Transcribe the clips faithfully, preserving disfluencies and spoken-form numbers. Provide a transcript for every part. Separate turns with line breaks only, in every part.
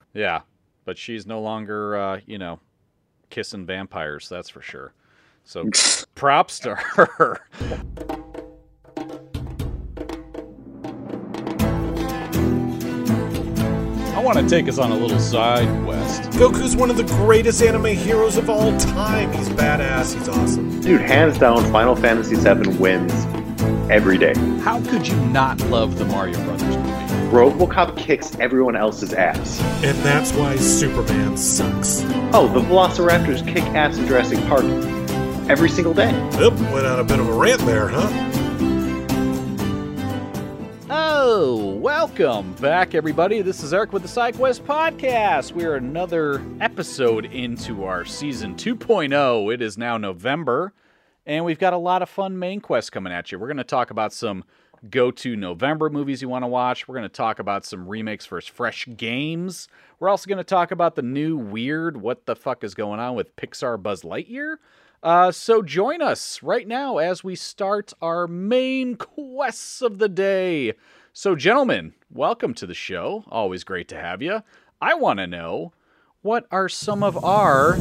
Yeah, but she's no longer, uh, you know, kissing vampires. That's for sure. So, props to her. I want to take us on a little side quest.
Goku's one of the greatest anime heroes of all time. He's badass. He's awesome.
Dude, hands down, Final Fantasy seven wins every day.
How could you not love the Mario Brothers movie?
RoboCop kicks everyone else's ass.
And that's why Superman sucks.
Oh, the Velociraptors kick ass in Jurassic Park every single day.
Yep, went on a bit of a rant there, huh?
Oh, welcome back, everybody. This is Eric with the SideQuest Podcast. We are another episode into our season two point oh. It is now November, and we've got a lot of fun main quests coming at you. We're going to talk about some go-to November movies you want to watch. We're going to talk about some remakes for fresh games. We're also going to talk about the new weird what the fuck is going on with Pixar Buzz Lightyear. Uh, so join us right now as we start our main quests of the day. So gentlemen, welcome to the show. Always great to have you. I want to know, what are some of our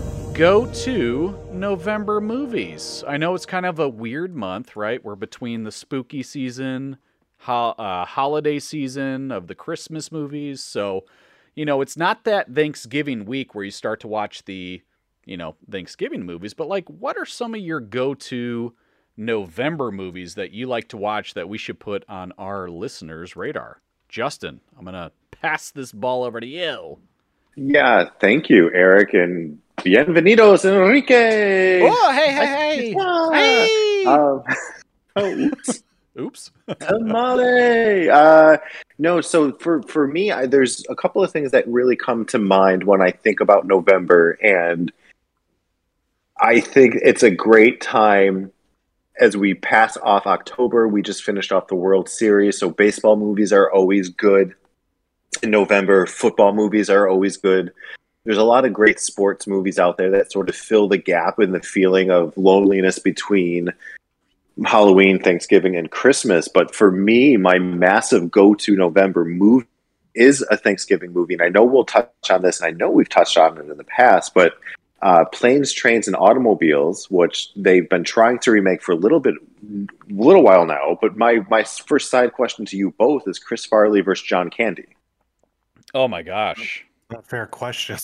go-to November movies? I know it's kind of a weird month, right? We're between the spooky season, ho- uh, holiday season of the Christmas movies. So, you know, it's not that Thanksgiving week where you start to watch the, you know, Thanksgiving movies, but like, what are some of your go-to November movies that you like to watch that we should put on our listeners' radar? Justin, I'm going to pass this ball over to you.
Yeah, thank you, Eric, and bienvenidos, Enrique!
Oh, hey, hey, hey! Hey!
Um, oh, oops.
Oops.
Tamale! Uh, no, so for, for me, I, there's a couple of things that really come to mind when I think about November, and I think it's a great time as we pass off October. We just finished off the World Series, so baseball movies are always good. In November, football movies are always good. There's a lot of great sports movies out there that sort of fill the gap in the feeling of loneliness between Halloween, Thanksgiving, and Christmas. But for me, my massive go-to November movie is a Thanksgiving movie. And I know we'll touch on this, and I know we've touched on it in the past, but uh, Planes, Trains, and Automobiles, which they've been trying to remake for a little bit, little while now. But my, my first side question to you both is Chris Farley versus John Candy.
Oh my gosh.
Not a fair question.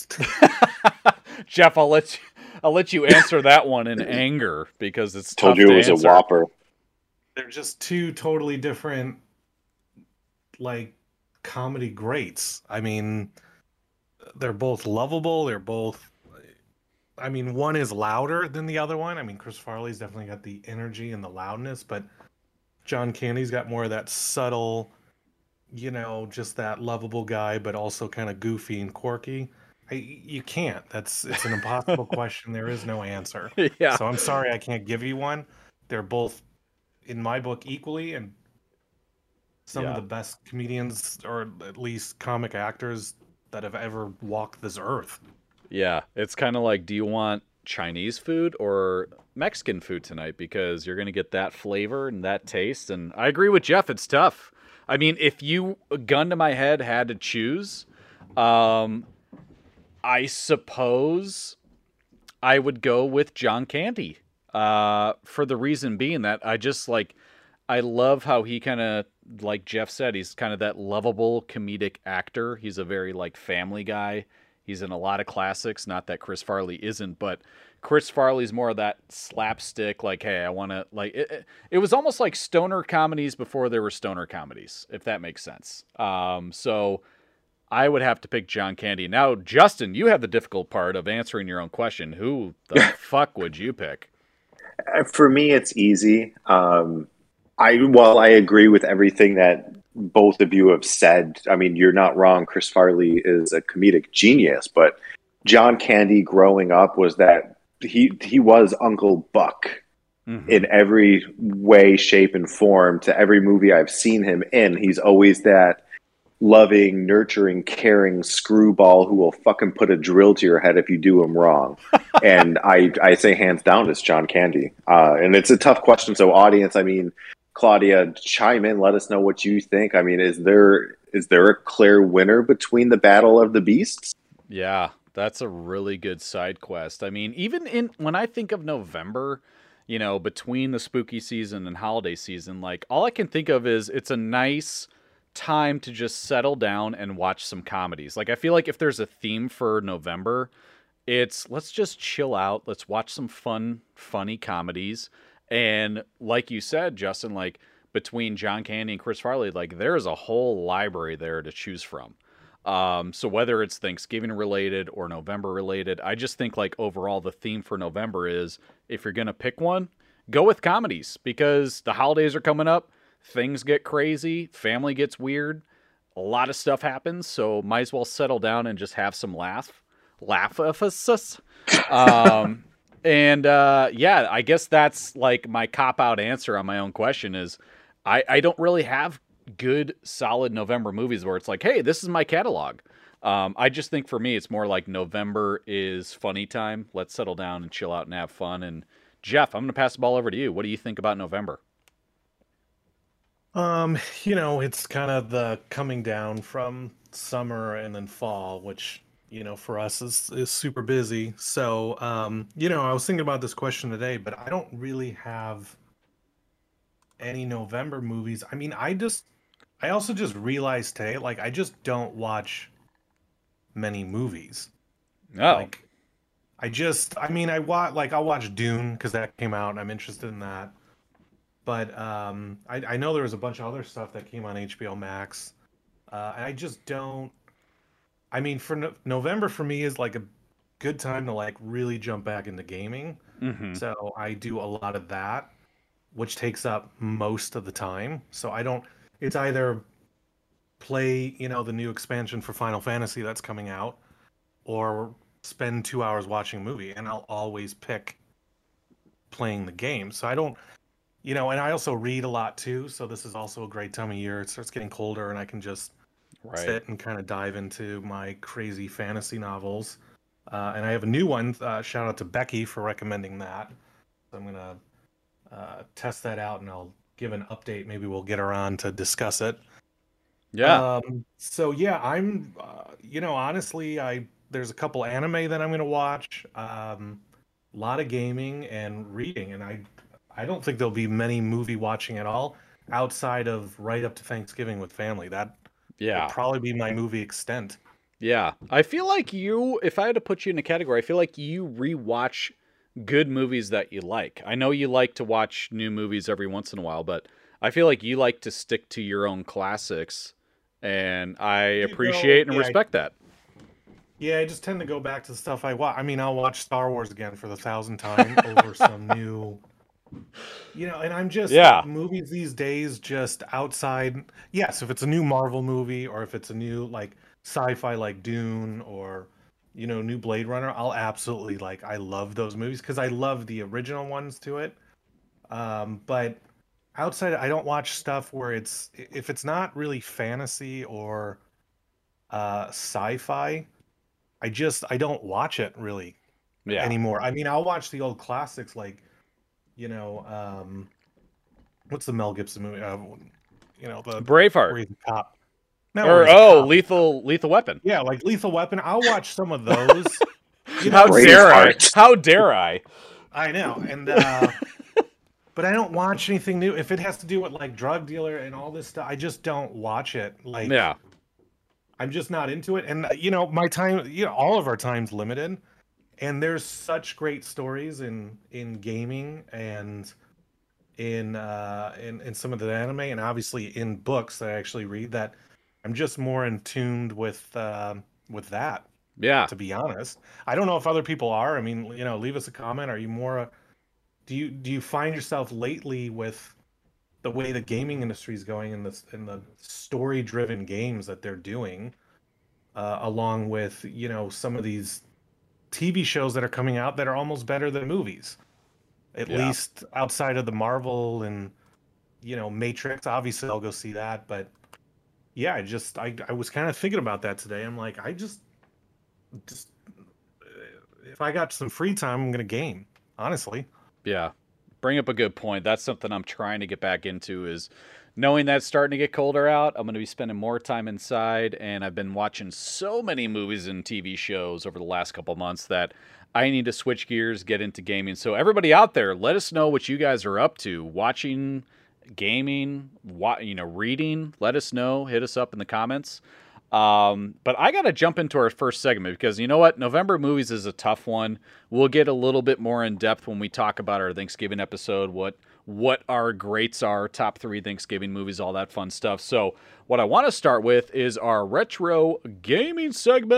Jeff, I'll let you, I'll let you answer that one in anger because it's
Told
tough
you
to
it was
answer.
a whopper.
They're just two totally different, like, comedy greats. I mean, they're both lovable. They're both, I mean, one is louder than the other one. I mean, Chris Farley's definitely got the energy and the loudness, but John Candy's got more of that subtle, you know, just that lovable guy, but also kind of goofy and quirky. I, you can't. That's it's an impossible question. There is no answer.
Yeah.
So I'm sorry I can't give you one. They're both, in my book, equally, and some
Yeah.
of the best comedians, or at least comic actors, that have ever walked this earth.
Yeah, it's kind of like, do you want Chinese food or Mexican food tonight? Because you're going to get that flavor and that taste. And I agree with Jeff. It's tough. I mean, if you, a gun to my head, had to choose, um, I suppose I would go with John Candy. Uh, for the reason being that I just like, I love how he kind of, like Jeff said, he's kind of that lovable comedic actor. He's a very like family guy. He's in a lot of classics. Not that Chris Farley isn't, but Chris Farley's more of that slapstick, like, hey, I want to, like, it, it, it was almost like stoner comedies before there were stoner comedies, if that makes sense. Um, so I would have to pick John Candy. Now, Justin, you have the difficult part of answering your own question. Who the fuck would you pick?
For me, it's easy. Um, I While I agree with everything that both of you have said, I mean, you're not wrong. Chris Farley is a comedic genius, but John Candy growing up was that he he was Uncle Buck mm-hmm. in every way, shape, and form. To every movie I've seen him in, he's always that loving, nurturing, caring screwball who will fucking put a drill to your head if you do him wrong. And I, I say hands down it's John Candy. Uh, and it's a tough question. So audience, I mean, Claudia, chime in. Let us know what you think. I mean, is there is there a clear winner between the Battle of the Beasts?
Yeah, that's a really good side quest. I mean, even in when I think of November, you know, between the spooky season and holiday season, like all I can think of is it's a nice time to just settle down and watch some comedies. Like I feel like if there's a theme for November, it's let's just chill out, let's watch some fun, funny comedies. And like you said, Justin, like between John Candy and Chris Farley, like there's a whole library there to choose from. Um, so whether it's Thanksgiving related or November related, I just think like overall the theme for November is if you're going to pick one, go with comedies because the holidays are coming up. Things get crazy. Family gets weird. A lot of stuff happens. So might as well settle down and just have some laugh. Laugh of us. Um, and, uh, yeah, I guess that's like my cop out answer on my own question is I, I don't really have good solid November movies where it's like, hey, this is my catalog. Um, I just think for me, it's more like November is funny time. Let's settle down and chill out and have fun. And Jeff, I'm going to pass the ball over to you. What do you think about November?
Um, you know, it's kind of the coming down from summer and then fall, which, you know, for us is, is super busy. So, um, you know, I was thinking about this question today, but I don't really have any November movies. I mean, I just, I also just realized today, like, I just don't watch many movies.
Oh,
Like, I just, I mean, I watch, like, I'll watch Dune because that came out and I'm interested in that. But um, I, I know there was a bunch of other stuff that came on H B O Max. Uh, and I just don't, I mean, for no, November for me is like a good time to like really jump back into gaming.
mm-hmm.
So I do a lot of that, which takes up most of the time. So I don't, it's either play, you know, the new expansion for Final Fantasy that's coming out, or spend two hours watching a movie, and I'll always pick playing the game. So I don't, you know, and I also read a lot too. So this is also a great time of year. It starts getting colder, and I can just
Right.
sit and kind of dive into my crazy fantasy novels. Uh, and I have a new one. Uh, shout out to Becky for recommending that. So I'm gonna uh, test that out, and I'll give an update. Maybe we'll get her on to discuss it.
Yeah.
Um, so yeah, I'm, uh, you know, honestly, I there's a couple anime that I'm gonna watch. Um, a lot of gaming and reading, and I, I don't think there'll be many movie watching at all outside of right up to Thanksgiving with family. That
Yeah.
will probably be my movie extent.
Yeah. I feel like you, if I had to put you in a category, I feel like you rewatch good movies that you like. I know you like to watch new movies every once in a while, but I feel like you like to stick to your own classics, and I
You know,
appreciate and
yeah, I-
respect that.
Yeah, I just tend to go back to the stuff I watch. I mean, I'll watch Star Wars again for the thousandth time over some new, you know, and I'm just
Yeah.
movies these days just outside. Yes, if it's a new Marvel movie or if it's a new like sci-fi like Dune or you know, new Blade Runner, I'll absolutely like I love those movies because I love the original ones to it. Um, but outside I don't watch stuff where it's if it's not really fantasy or uh sci-fi, I just I don't watch it really
Yeah.
anymore. I mean, I'll watch the old classics like, you know, um, what's the Mel Gibson movie? Uh, you know, the where
Braveheart.
he's a cop. No,
Or
where he's a
oh,
cop.
Lethal Lethal Weapon.
Yeah, like Lethal Weapon. I'll watch some of those. You
How
know,
dare I?
Braveheart.
How dare I?
I know, and uh, but I don't watch anything new. If it has to do with like drug dealer and all this stuff, I just don't watch it. Like,
Yeah.
I'm just not into it. And uh, you know, my time, you know, all of our time's limited. And there's such great stories in in gaming and in uh in, in some of the anime and obviously in books that I actually read that I'm just more in tuned with um with that,
Yeah.
to be honest. I don't know if other people are. I mean, you know, leave us a comment. Are you more uh, do you do you find yourself lately with the way the gaming industry is going and the in the story driven games that they're doing, uh, along with, you know, some of these T V shows that are coming out that are almost better than movies, at
Yeah.
least outside of the Marvel and, you know, Matrix. Obviously, I'll go see that. But yeah, I just I I was kind of thinking about that today. I'm like, I just just uh, if I got some free time, I'm gonna game. Honestly,
Yeah. bring up a good point. That's something I'm trying to get back into is knowing that it's starting to get colder out. I'm going to be spending more time inside, and I've been watching so many movies and T V shows over the last couple months that I need to switch gears, get into gaming. So everybody out there, let us know what you guys are up to. Watching, gaming, wa- you know, reading. Let us know. Hit us up in the comments. Um, but I got to jump into our first segment because you know what? November movies is a tough one. We'll get a little bit more in depth when we talk about our Thanksgiving episode, what what our greats are, top three Thanksgiving movies, all that fun stuff. So what I want to start with is our retro gaming segment.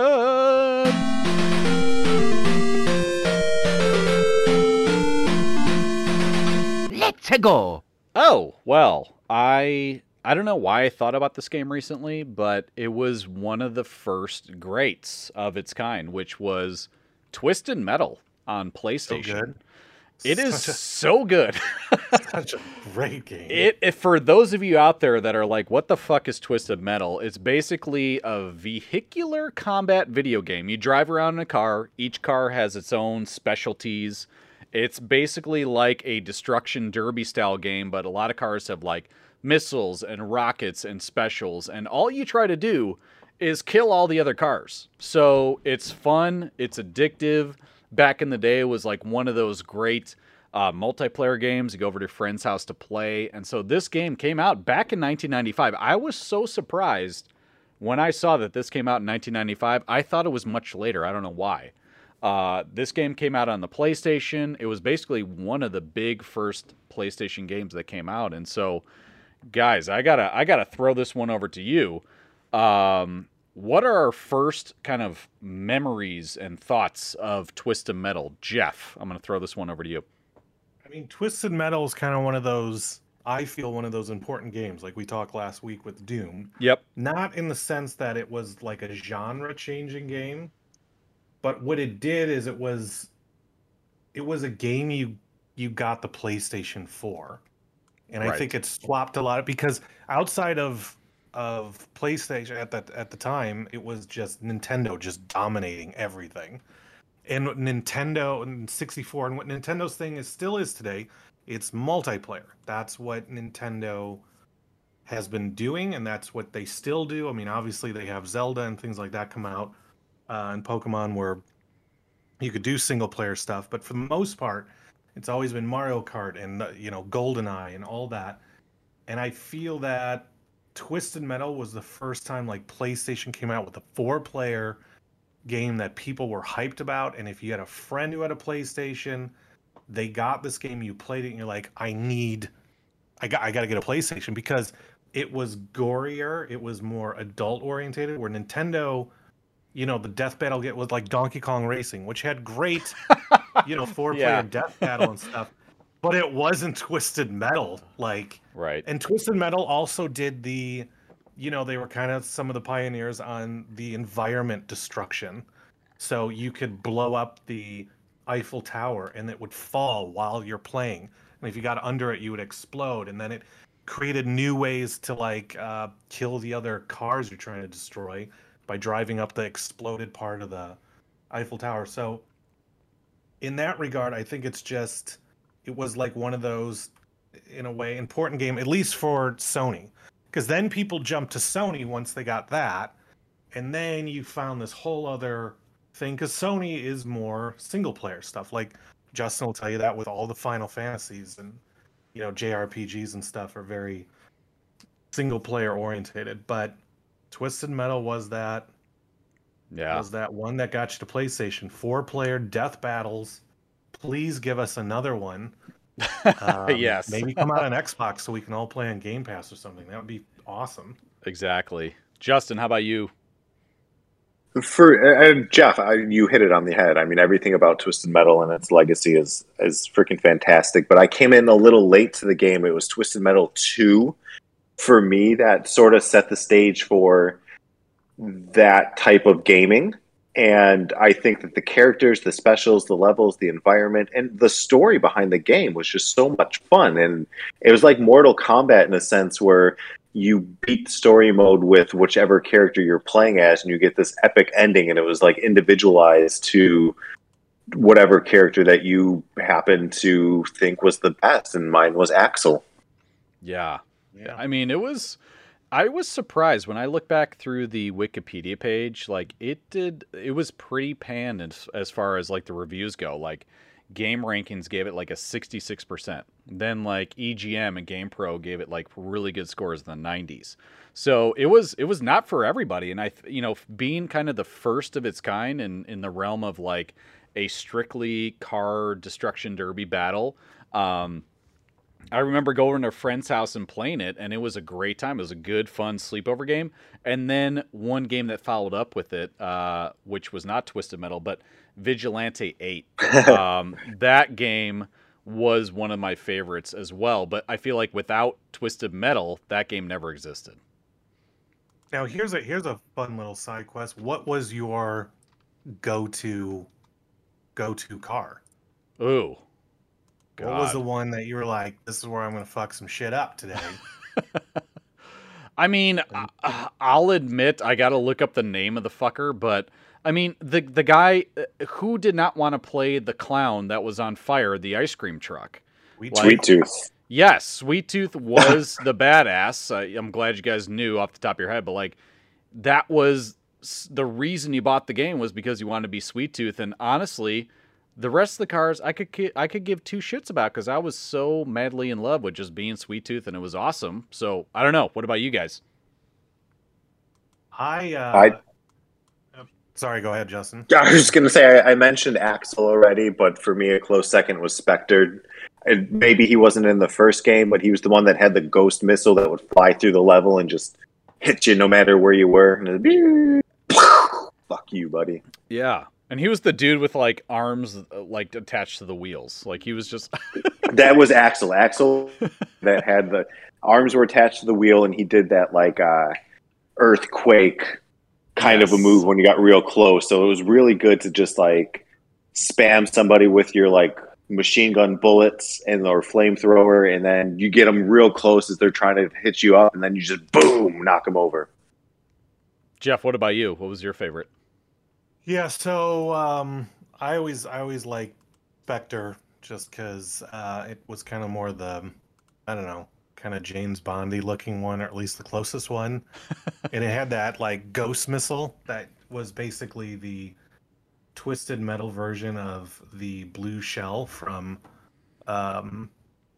Let's go.
Oh, well, I I don't know why I thought about this game recently, but it was one of the first greats of its kind, which was Twisted Metal on PlayStation.
So good.
It is
Such a-
so good.
Such a great game.
It, if for those of you out there that are like, what the fuck is Twisted Metal? It's basically a vehicular combat video game. You drive around in a car. Each car has its own specialties. It's basically like a Destruction Derby style game, but a lot of cars have like missiles and rockets and specials, and all you try to do is kill all the other cars. So it's fun. It's addictive. Back in the day, it was like one of those great uh, multiplayer games. You go over to a friend's house to play. And so this game came out back in nineteen ninety-five. I was so surprised when I saw that this came out in nineteen ninety-five. I thought it was much later. I don't know why. Uh, this game came out on the PlayStation. It was basically one of the big first PlayStation games that came out. And so, guys, I gotta I gotta throw this one over to you. Um, What are our first kind of memories and thoughts of Twisted Metal? Jeff, I'm going to throw this one over to you.
I mean, Twisted Metal is kind of one of those, I feel one of those important games, like we talked last week with Doom.
Yep.
Not in the sense that it was like a genre-changing game, but what it did is it was, it was a game you you got the PlayStation for, and I
Right.
think it swapped a lot of, because outside of of PlayStation at that at the time, it was just Nintendo just dominating everything. And what Nintendo and sixty-four, and what Nintendo's thing is still is today, it's multiplayer. That's what Nintendo has been doing, and that's what they still do. I mean, obviously they have Zelda and things like that come out, uh, and Pokemon where you could do single player stuff, but for the most part, it's always been Mario Kart and uh, you know GoldenEye and all that. And I feel that Twisted Metal was the first time like PlayStation came out with a four-player game that people were hyped about, and if you had a friend who had a PlayStation, they got this game, you played it, and you're like, I need, I got, I got to get a PlayStation, because it was gorier, it was more adult-orientated, where Nintendo, you know, the death battle get was like Donkey Kong Racing, which had great, you know, four-player
Yeah.
death battle and stuff, but it wasn't Twisted Metal, like.
Right.
And Twisted Metal also did the, you know, they were kind of some of the pioneers on the environment destruction. So you could blow up the Eiffel Tower and it would fall while you're playing. And if you got under it, you would explode. And then it created new ways to like uh, kill the other cars you're trying to destroy by driving up the exploded part of the Eiffel Tower. So in that regard, I think it's just, it was like one of those, in a way, important game, at least for Sony, because then people jumped to Sony once they got that, and then you found this whole other thing, because Sony is more single player stuff. Like Justin will tell you that with all the Final Fantasies and you know J R P Gs and stuff are very single player orientated. But Twisted Metal was that
Yeah.
was that one that got you to PlayStation, four player death battles. Please give us another one. Um,
Yes.
Maybe come out on Xbox so we can all play on Game Pass or something. That would be awesome.
Exactly. Justin, how about you?
For and Jeff, I, you hit it on the head. I mean, everything about Twisted Metal and its legacy is is freaking fantastic. But I came in a little late to the game. It was Twisted Metal two for me that sort of set the stage for that type of gaming. And I think that the characters, the specials, the levels, the environment, and the story behind the game was just so much fun. And it was like Mortal Kombat in a sense where you beat story mode with whichever character you're playing as, and you get this epic ending. And it was like individualized to whatever character that you happen to think was the best, and mine was Axel.
Yeah.
Yeah.
I mean, it was. I was surprised when I look back through the Wikipedia page. Like, it did. It was pretty panned as, as far as like the reviews go. Like, Game Rankings gave it like a sixty-six percent. Then like E G M and GamePro gave it like really good scores in the nineties. So it was it was not for everybody. And I, you know, being kind of the first of its kind in in the realm of like a strictly car destruction derby battle. Um, I remember going to a friend's house and playing it, and it was a great time. It was a good, fun sleepover game. And then one game that followed up with it, uh, which was not Twisted Metal, but Vigilante eight. Um, that game was one of my favorites as well. But I feel like without Twisted Metal, that game never existed.
Now here's a here's a fun little side quest. What was your go-to go-to car?
Ooh.
What was
God.
the one that you were like, this is where I'm going to fuck some shit up today?
I mean, I, I'll admit I got to look up the name of the fucker, but I mean, the the guy who did not want to play the clown that was on fire, the ice cream truck.
We
Like-
Sweet Tooth.
Yes, Sweet Tooth was the badass. Uh, I'm glad you guys knew off the top of your head, but like that was s- the reason you bought the game was because you wanted to be Sweet Tooth. And honestly, the rest of the cars I could ki- I could give two shits about because I was so madly in love with just being Sweet Tooth, and it was awesome. So I don't know. What about you guys?
I, uh,
I-
uh, sorry, go ahead, Justin.
I was just gonna say I, I mentioned Axel already, but for me a close second was Spectre. And maybe he wasn't in the first game, but he was the one that had the ghost missile that would fly through the level and just hit you no matter where you were. And it'd be, fuck you, buddy.
Yeah. And he was the dude with like arms uh, like attached to the wheels. Like he was just
That was Axel. Axel that had the arms were attached to the wheel, and he did that like uh, earthquake kind of a
Yes.
move when you got real close. So it was really good to just like spam somebody with your like machine gun bullets and or flamethrower, and then you get them real close as they're trying to hit you up, and then you just boom knock them over.
Jeff, what about you? What was your favorite?
Yeah, so um, I always I always like Spectre just because uh, it was kind of more the, I don't know, kind of James Bondy looking one, or at least the closest one. And it had that like ghost missile that was basically the Twisted Metal version of the blue shell from um,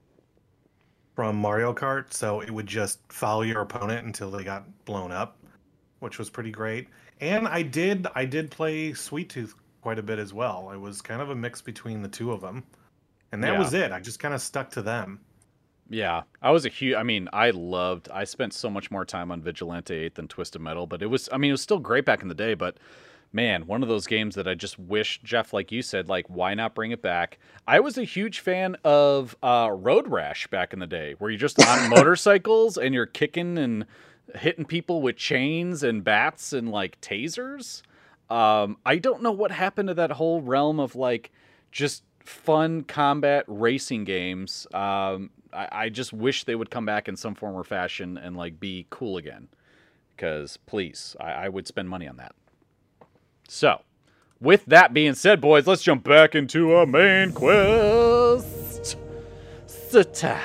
from Mario Kart. So it would just follow your opponent until they got blown up, which was pretty great. And I did I did play Sweet Tooth quite a bit as well. It was kind of a mix between the two of them. And that
Yeah.
was it. I just kind of stuck to them.
Yeah, I was a huge. I mean, I loved. I spent so much more time on Vigilante eight than Twisted Metal, but it was. I mean, it was still great back in the day. But man, one of those games that I just wish, Jeff, like you said, like why not bring it back? I was a huge fan of uh, Road Rash back in the day, where you're just on motorcycles and you're kicking and hitting people with chains and bats and like tasers. Um, I don't know what happened to that whole realm of like just fun combat racing games. Um, I, I just wish they would come back in some form or fashion and like be cool again. Because please, I, I would spend money on that. So, with that being said, boys, let's jump back into our main quest. Sata.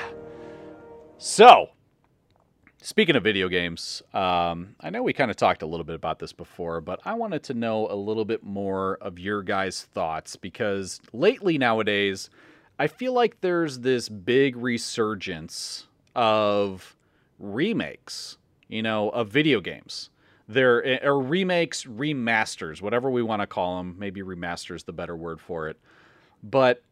So, speaking of video games, um, I know we kind of talked a little bit about this before, but I wanted to know a little bit more of your guys' thoughts because lately nowadays, I feel like there's this big resurgence of remakes, you know, of video games. There are remakes, remasters, whatever we want to call them. Maybe remaster is the better word for it. But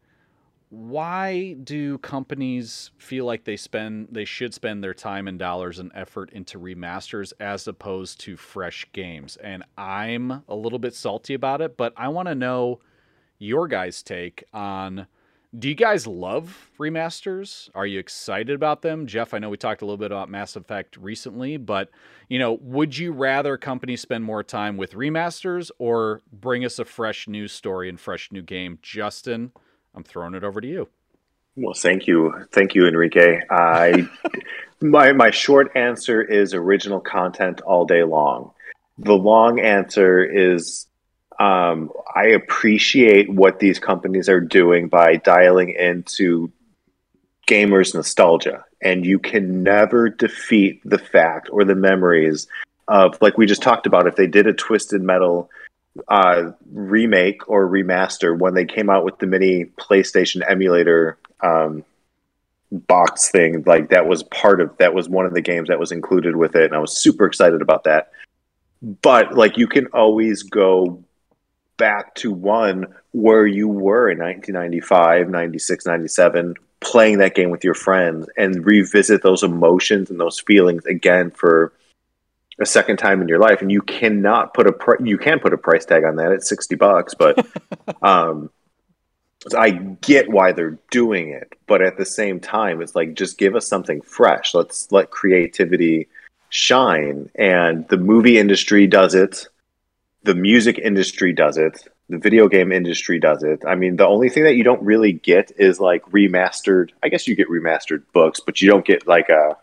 why do companies feel like they spend they should spend their time and dollars and effort into remasters as opposed to fresh games? And I'm a little bit salty about it, but I want to know your guys' take on, do you guys love remasters? Are you excited about them? Jeff, I know we talked a little bit about Mass Effect recently, but you know, would you rather companies spend more time with remasters or bring us a fresh new story and fresh new game? Justin, I'm throwing it over to you.
Well, thank you, thank you, Enrique. I my my short answer is original content all day long. The long answer is Um, I appreciate what these companies are doing by dialing into gamers' nostalgia, and you can never defeat the fact or the memories of, like we just talked about, if they did a Twisted Metal uh, remake or remaster when they came out with the mini PlayStation emulator um, box thing, like that was part of that was one of the games that was included with it, and I was super excited about that. But like, you can always go back to one where you were in nineteen ninety-five, ninety-six, ninety-seven, playing that game with your friends and revisit those emotions and those feelings again for a second time in your life. And you cannot put a pr- you can put a price tag on that. It's sixty bucks, but um I get why they're doing it, but at the same time it's like, just give us something fresh. Let's let creativity shine. And the movie industry does it, the music industry does it, the video game industry does it. I mean, the only thing that you don't really get is like remastered. I guess you get remastered books, but you don't get like a,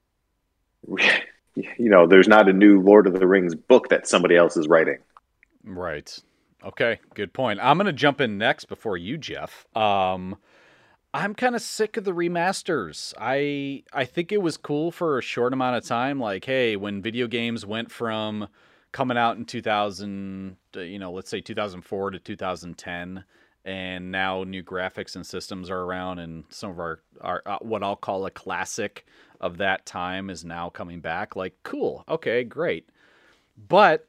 you know, there's not a new Lord of the Rings book that somebody else is writing.
Right. Okay, good point. I'm going to jump in next before you, Jeff. Um, I'm kind of sick of the remasters. I I think it was cool for a short amount of time. Like, hey, when video games went from coming out in two thousand, you know, let's say two thousand four to two thousand ten, and now new graphics and systems are around, and some of our, our uh, what I'll call a classic of that time is now coming back. Like, cool, okay, great. But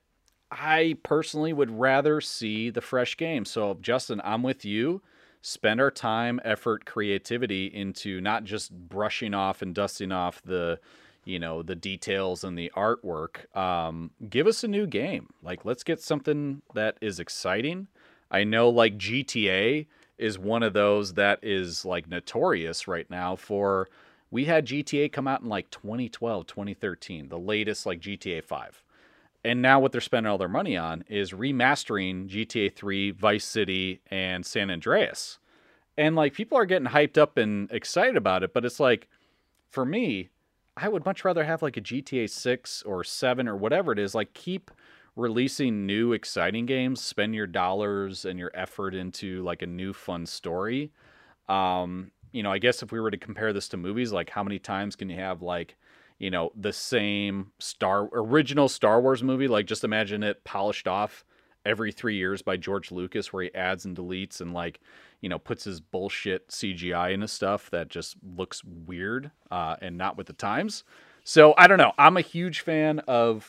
I personally would rather see the fresh game. So, Justin, I'm with you. Spend our time, effort, creativity into not just brushing off and dusting off the, you know, the details and the artwork. Um, give us a new game. Like, let's get something that is exciting. I know, like, G T A is one of those that is, like, notorious right now for, we had G T A come out in, like, twenty twelve, twenty thirteen, the latest, like, G T A five. And now what they're spending all their money on is remastering G T A three, Vice City, and San Andreas. And, like, people are getting hyped up and excited about it, but it's like, for me, I would much rather have, like, a G T A six or seven or whatever it is. Like, keep releasing new, exciting games. Spend your dollars and your effort into, like, a new, fun story. Um, you know, I guess if we were to compare this to movies, like, how many times can you have, like, you know, the same Star original Star Wars movie? Like, just imagine it polished off every three years by George Lucas, where he adds and deletes and, like, you know, puts his bullshit C G I into stuff that just looks weird uh, and not with the times. So I don't know. I'm a huge fan of,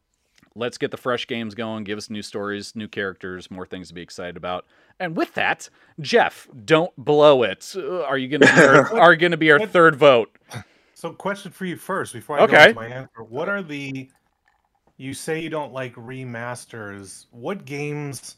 let's get the fresh games going, give us new stories, new characters, more things to be excited about. And with that, Jeff, don't blow it. Uh, Are you going to be our, are going to be our third vote?
So, question for you first, before I
Okay.
go into my answer. What are the, you say you don't like remasters. What games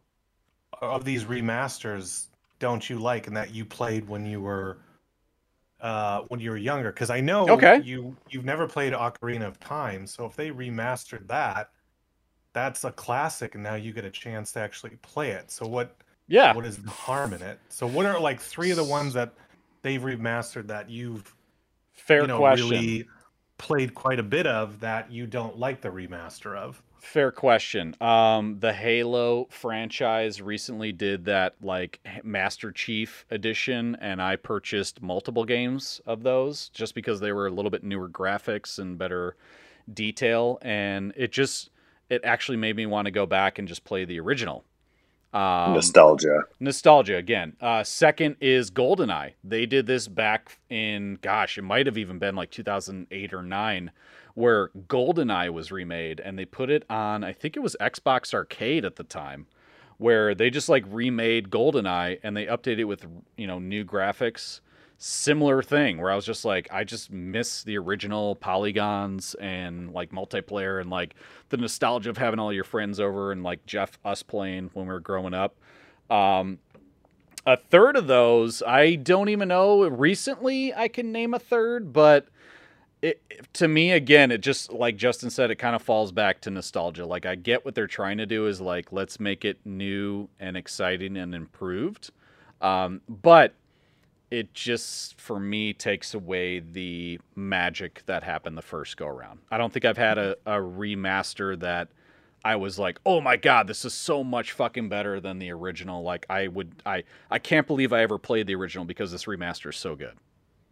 of these remasters don't you like and that you played when you were uh, when you were younger? Because I know
Okay.
you, you've never played Ocarina of Time, so if they remastered that, that's a classic, and now you get a chance to actually play it. So what,
Yeah.
what is the harm in it? So what are, like, three of the ones that they've remastered that you've
Fair
you know,
question.
really played quite a bit of that you don't like the remaster of?
Fair question. Um, the Halo franchise recently did that, like, Master Chief edition, and I purchased multiple games of those just because they were a little bit newer graphics and better detail, and it just it actually made me want to go back and just play the original. Um,
Nostalgia.
Nostalgia again. Uh, second is GoldenEye. They did this back in, gosh, it might have even been like two thousand eight or nine, where GoldenEye was remade, and they put it on, I think it was Xbox Arcade at the time, where they just like remade GoldenEye and they updated it with, you know, new graphics. Similar thing where I was just like, I just miss the original polygons and like multiplayer and like the nostalgia of having all your friends over and like Jeff, us playing when we were growing up. Um, a third of those, I don't even know. Recently, I can name a third, but it, to me, again, it just, like Justin said, it kind of falls back to nostalgia. Like, I get what they're trying to do is like, let's make it new and exciting and improved. Um, but it just, for me, takes away the magic that happened the first go around. I don't think I've had a, a remaster that I was like, oh my god, this is so much fucking better than the original. Like I would, I, I can't believe I ever played the original because this remaster is so good.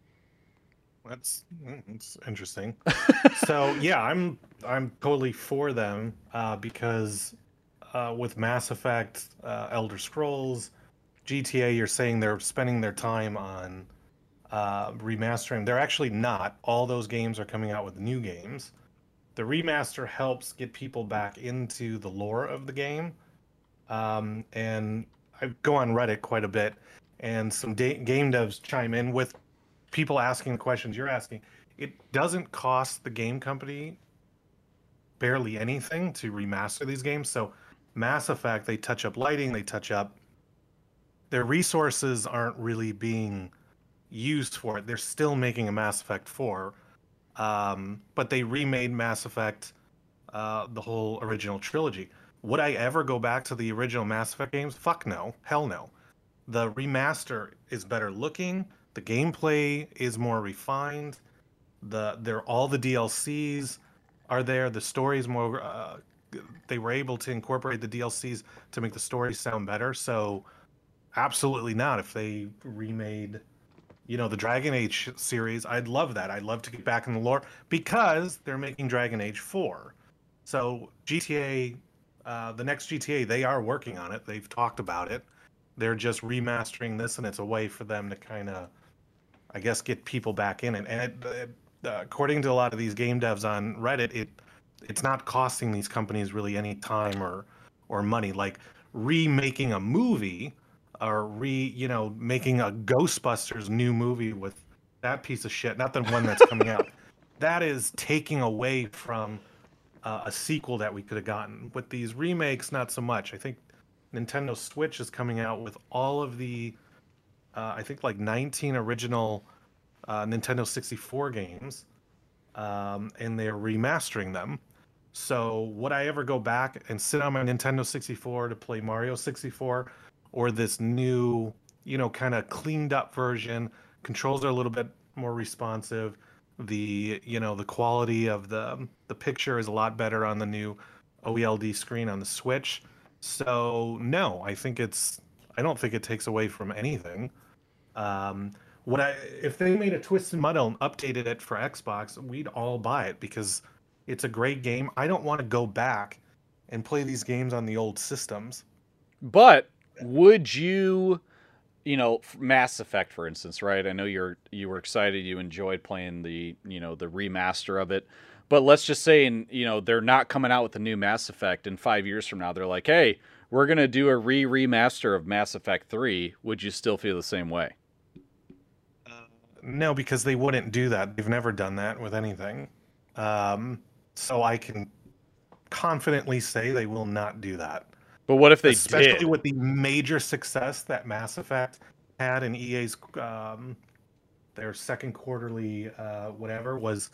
That's, that's interesting. So yeah, I'm I'm totally for them uh, because uh, with Mass Effect, uh, Elder Scrolls, G T A, you're saying they're spending their time on uh, remastering. They're actually not. All those games are coming out with new games. The remaster helps get people back into the lore of the game. Um, and I go on Reddit quite a bit, and some da- game devs chime in with people asking the questions you're asking. It doesn't cost the game company barely anything to remaster these games. So Mass Effect, they touch up lighting, they touch up their resources aren't really being used for it. They're still making a Mass Effect four, um, but they remade Mass Effect, uh, the whole original trilogy. Would I ever go back to the original Mass Effect games? Fuck no. Hell no. The remaster is better looking. The gameplay is more refined. The there all the D L Cs are there. The story is more. Uh, they were able to incorporate the D L Cs to make the story sound better. So, absolutely not. If they remade, you know, the Dragon Age series, I'd love that. I'd love to get back in the lore because they're making Dragon Age four. So G T A, uh, the next G T A, they are working on it. They've talked about it. They're just remastering this, and it's a way for them to kind of, I guess, get people back in it. And it, it, uh, according to a lot of these game devs on Reddit, it it's not costing these companies really any time or or money. Like remaking a movie or re you know making a Ghostbusters new movie with that piece of shit, not the one that's coming out. That is taking away from uh, a sequel that we could have gotten. With these remakes, not so much. I think Nintendo Switch is coming out with all of the, uh, I think like nineteen original uh, Nintendo sixty-four games, um, and they're remastering them. So would I ever go back and sit on my Nintendo sixty-four to play Mario sixty-four, or this new, you know, kind of cleaned up version? Controls are a little bit more responsive. The, you know, the quality of the the picture is a lot better on the new O E L D screen on the Switch. So no, I think it's I don't think it takes away from anything. Um, what I if they made a Twisted Metal and updated it for Xbox, we'd all buy it because it's a great game. I don't want to go back and play these games on the old systems.
But would you, you know, Mass Effect, for instance, right? I know you're you were excited, you enjoyed playing the, you know, the remaster of it. But let's just say, in, you know, they're not coming out with the new Mass Effect, and five years from now, they're like, hey, we're going to do a re-remaster of Mass Effect three. Would you still feel the same way?
Uh, no, because they wouldn't do that. They've never done that with anything. Um, so I can confidently say they will not do that.
But what if they
Especially
did?
with the major success that Mass Effect had in E A's, um, their second quarterly, uh, whatever, was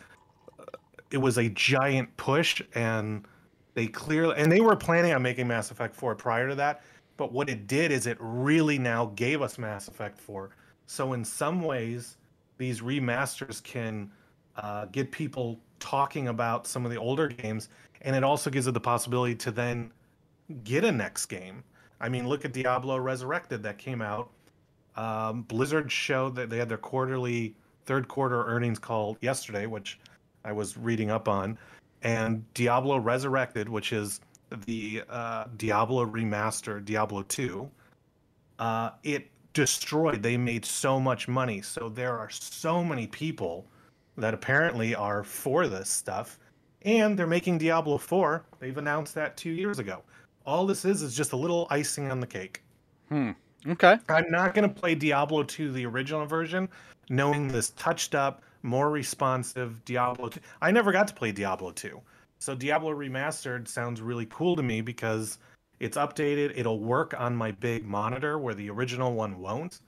it was a giant push, and they clearly and they were planning on making Mass Effect four prior to that, but what it did is it really now gave us Mass Effect four. So in some ways, these remasters can uh, get people talking about some of the older games, and it also gives it the possibility to then get a next game. I mean, look at Diablo Resurrected that came out. Um, Blizzard showed that they had their quarterly third quarter earnings call yesterday, which I was reading up on, and Diablo Resurrected, which is the uh, Diablo remaster, Diablo two, uh, it destroyed. They made so much money. So there are so many people that apparently are for this stuff, and they're making Diablo four. They've announced that two years ago. All this is is just a little icing on the cake.
Hmm. Okay.
I'm not going to play Diablo two, the original version, knowing this touched up, more responsive Diablo two. I never got to play Diablo two. So Diablo Remastered sounds really cool to me because it's updated. It'll work on my big monitor where the original one won't.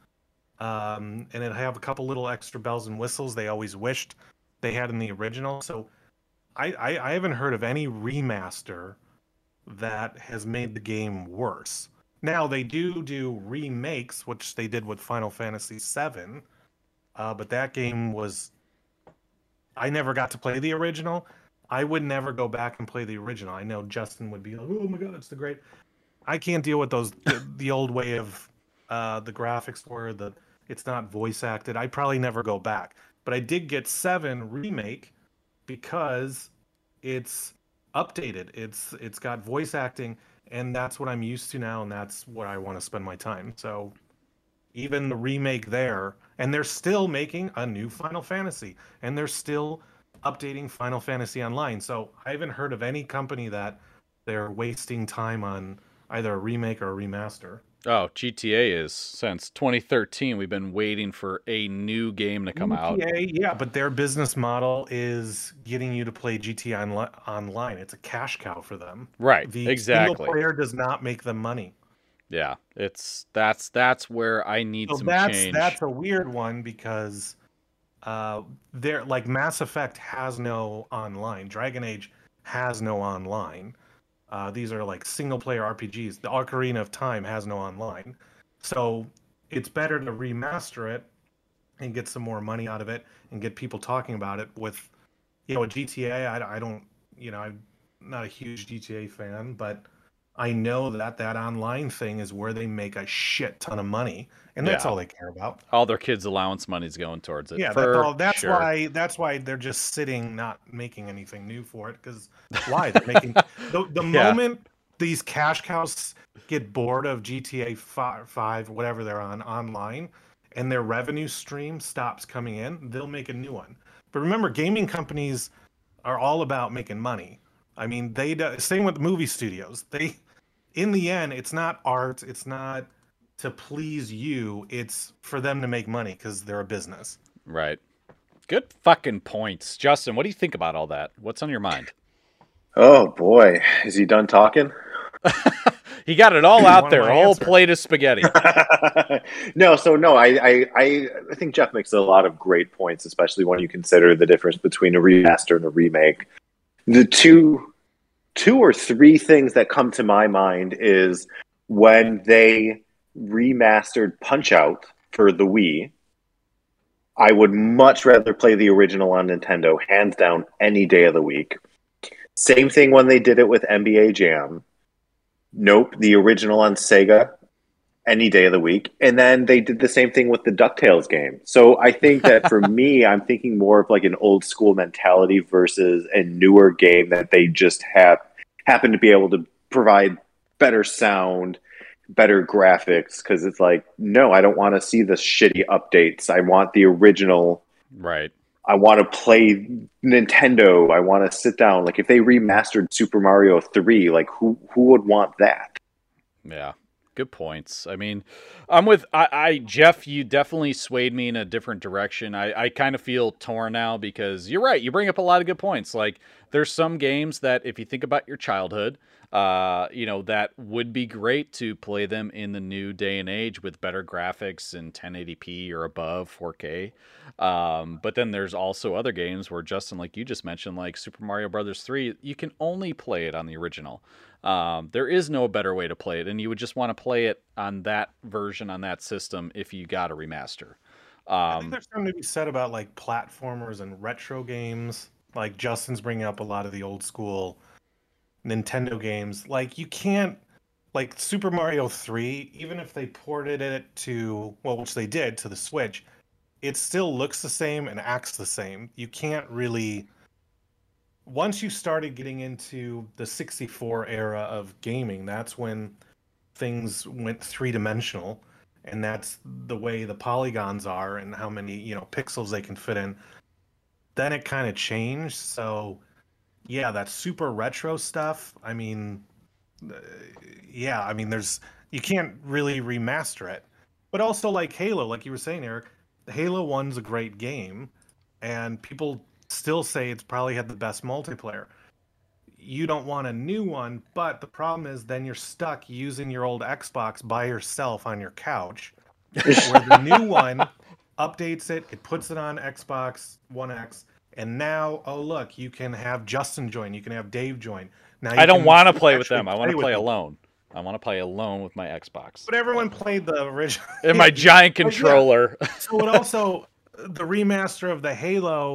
Um, and it'll have a couple little extra bells and whistles they always wished they had in the original. So I, I, I haven't heard of any remaster that has made the game worse. Now, they do do remakes, which they did with Final Fantasy seven, uh, but that game was... I never got to play the original. I would never go back and play the original. I know Justin would be like, "Oh my god, it's the great." I can't deal with those the, the old way of uh, the graphics where the it's not voice acted. I'd probably never go back. But I did get seven remake because it's updated. It's it's got voice acting, and that's what I'm used to now, and that's what I want to spend my time. So even the remake there, and they're still making a new Final Fantasy, and they're still updating Final Fantasy Online. So I haven't heard of any company that they're wasting time on either a remake or a remaster.
Oh, G T A is. Since twenty thirteen, we've been waiting for a new game to come out.
G T A, yeah, but their business model is getting you to play G T A onli- online. It's a cash cow for them.
Right,
The
exactly.
single player does not make them money.
Yeah, it's that's that's where I need
So
some
that's
change.
that's a weird one because uh, they're like Mass Effect has no online. Dragon Age has no online. Uh, these are like single player R P Gs. The Ocarina of Time has no online. So it's better to remaster it and get some more money out of it and get people talking about it with, you know, a G T A. I, I don't, you know, I'm not a huge G T A fan, but I know that that online thing is where they make a shit ton of money, and that's
Yeah.
all they care about.
All their kids' allowance money's going towards it.
Yeah,
for
that's all. That's
sure.
why. That's why they're just sitting, not making anything new for it. Because why? They're making the, the
Yeah.
moment these cash cows get bored of G T A five, five, whatever they're on online, and their revenue stream stops coming in, they'll make a new one. But remember, gaming companies are all about making money. I mean, they do, same with movie studios. They, in the end, it's not art. It's not to please you. It's for them to make money because they're a business.
Right. Good fucking points. Justin, what do you think about all that? What's on your mind?
Oh boy, is he done talking?
He got it all
You
out
wanted
there,
my
a whole
answer.
plate of spaghetti.
No, so no, I, I, I, I think Jeff makes a lot of great points, especially when you consider the difference between a remaster and a remake. The two, two or three things that come to my mind is when they remastered Punch Out for the Wii. I would much rather play the original on Nintendo, hands down, any day of the week. Same thing when they did it with N B A Jam. Nope, the original on Sega, any day of the week. And then they did the same thing with the DuckTales game. So I think that for me, I'm thinking more of like an old school mentality versus a newer game that they just have happen to be able to provide better sound, better graphics. Because it's like, no, I don't want to see the shitty updates. I want the original.
Right.
I want to play Nintendo. I want to sit down. Like if they remastered Super Mario three, like who who would want that?
Yeah. Good points. I mean, I'm with I, I Jeff, you definitely swayed me in a different direction. I, I kind of feel torn now because you're right. You bring up a lot of good points. Like there's some games that if you think about your childhood, uh, you know, that would be great to play them in the new day and age with better graphics and ten eighty p or above four K. Um, but then there's also other games where Justin, like you just mentioned, like Super Mario Brothers three, you can only play it on the original. Um, there is no better way to play it, and you would just want to play it on that version on that system if you got a remaster.
I think
Um,
there's something to be said about like platformers and retro games. Like Justin's bringing up a lot of the old school Nintendo games. Like you can't, like Super Mario three, even if they ported it to, well, which they did to the Switch, it still looks the same and acts the same. You can't really. Once you started getting into the sixty-four era of gaming, that's when things went three-dimensional, and that's the way the polygons are and how many, you know, pixels they can fit in. Then it kind of changed. So yeah, that super retro stuff, I mean, uh, yeah, I mean there's you can't really remaster it. But also like Halo, like you were saying, Eric, Halo one's a great game, and people still say it's probably had the best multiplayer. You don't want a new one, but the problem is then you're stuck using your old Xbox by yourself on your couch, where the new one updates it, it puts it on Xbox One X, and now, oh look, you can have Justin join, you can have Dave join. Now you
I don't
can
want to play with
actually
them. I want to
with
play
them.
alone. I want to play alone with my Xbox
But everyone played the original.
and my giant
Oh, yeah.
controller.
So it also, the remaster of the Halo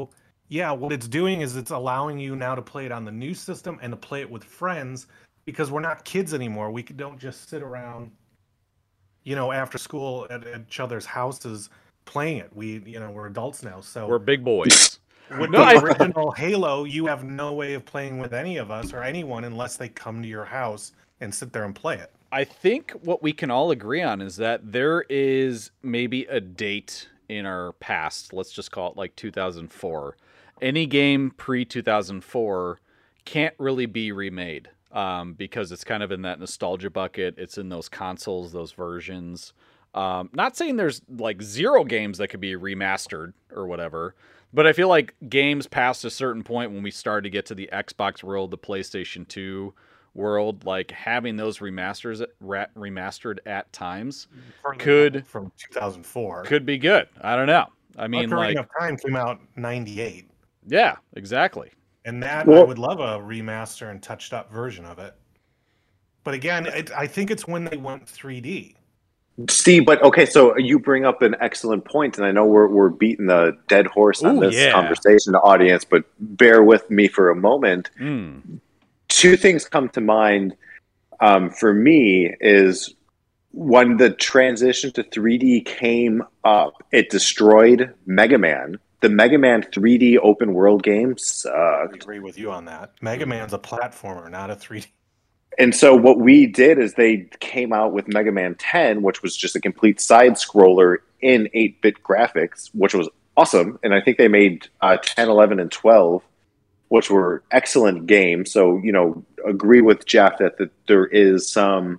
Yeah, what it's doing is it's allowing you now to play it on the new system and to play it with friends because we're not kids anymore. We don't just sit around, you know, after school at, at each other's houses playing it. We, you know, we're adults now. So
We're big boys.
with
No,
the
I-
original Halo, you have no way of playing with any of us or anyone unless they come to your house and sit there and play it.
I think what we can all agree on is that there is maybe a date in our past. Let's just call it like two thousand four. Any game pre two thousand four can't really be remade um, because it's kind of in that nostalgia bucket. It's in those consoles, those versions. Um, not saying there's like zero games that could be remastered or whatever, but I feel like games past a certain point when we started to get to the Xbox world, the PlayStation two world, like having those remasters remastered at times could
from two thousand four
could be good. I don't know. I mean,
Ocarina
like
of Time came out ninety-eight.
Yeah, exactly.
And that
Well-
I would love a remaster and touched up version of it. But again, it, I think it's when they went three D.
See, but okay, so you bring up an excellent point, and I know we're we're beating the dead horse on
Ooh,
this
yeah.
conversation, audience, but bear with me for a moment.
Mm.
Two things come to mind um, for me is when the transition to three D came up, it destroyed Mega Man. The Mega Man three D open world game
I
sucked.
agree with you on that. Mega Man's a platformer, not a three D.
And so what we did is they came out with Mega Man ten, which was just a complete side scroller in eight-bit graphics, which was awesome. And I think they made uh, ten, eleven, and twelve, which were excellent games. So, you know, agree with Jeff that, that there is some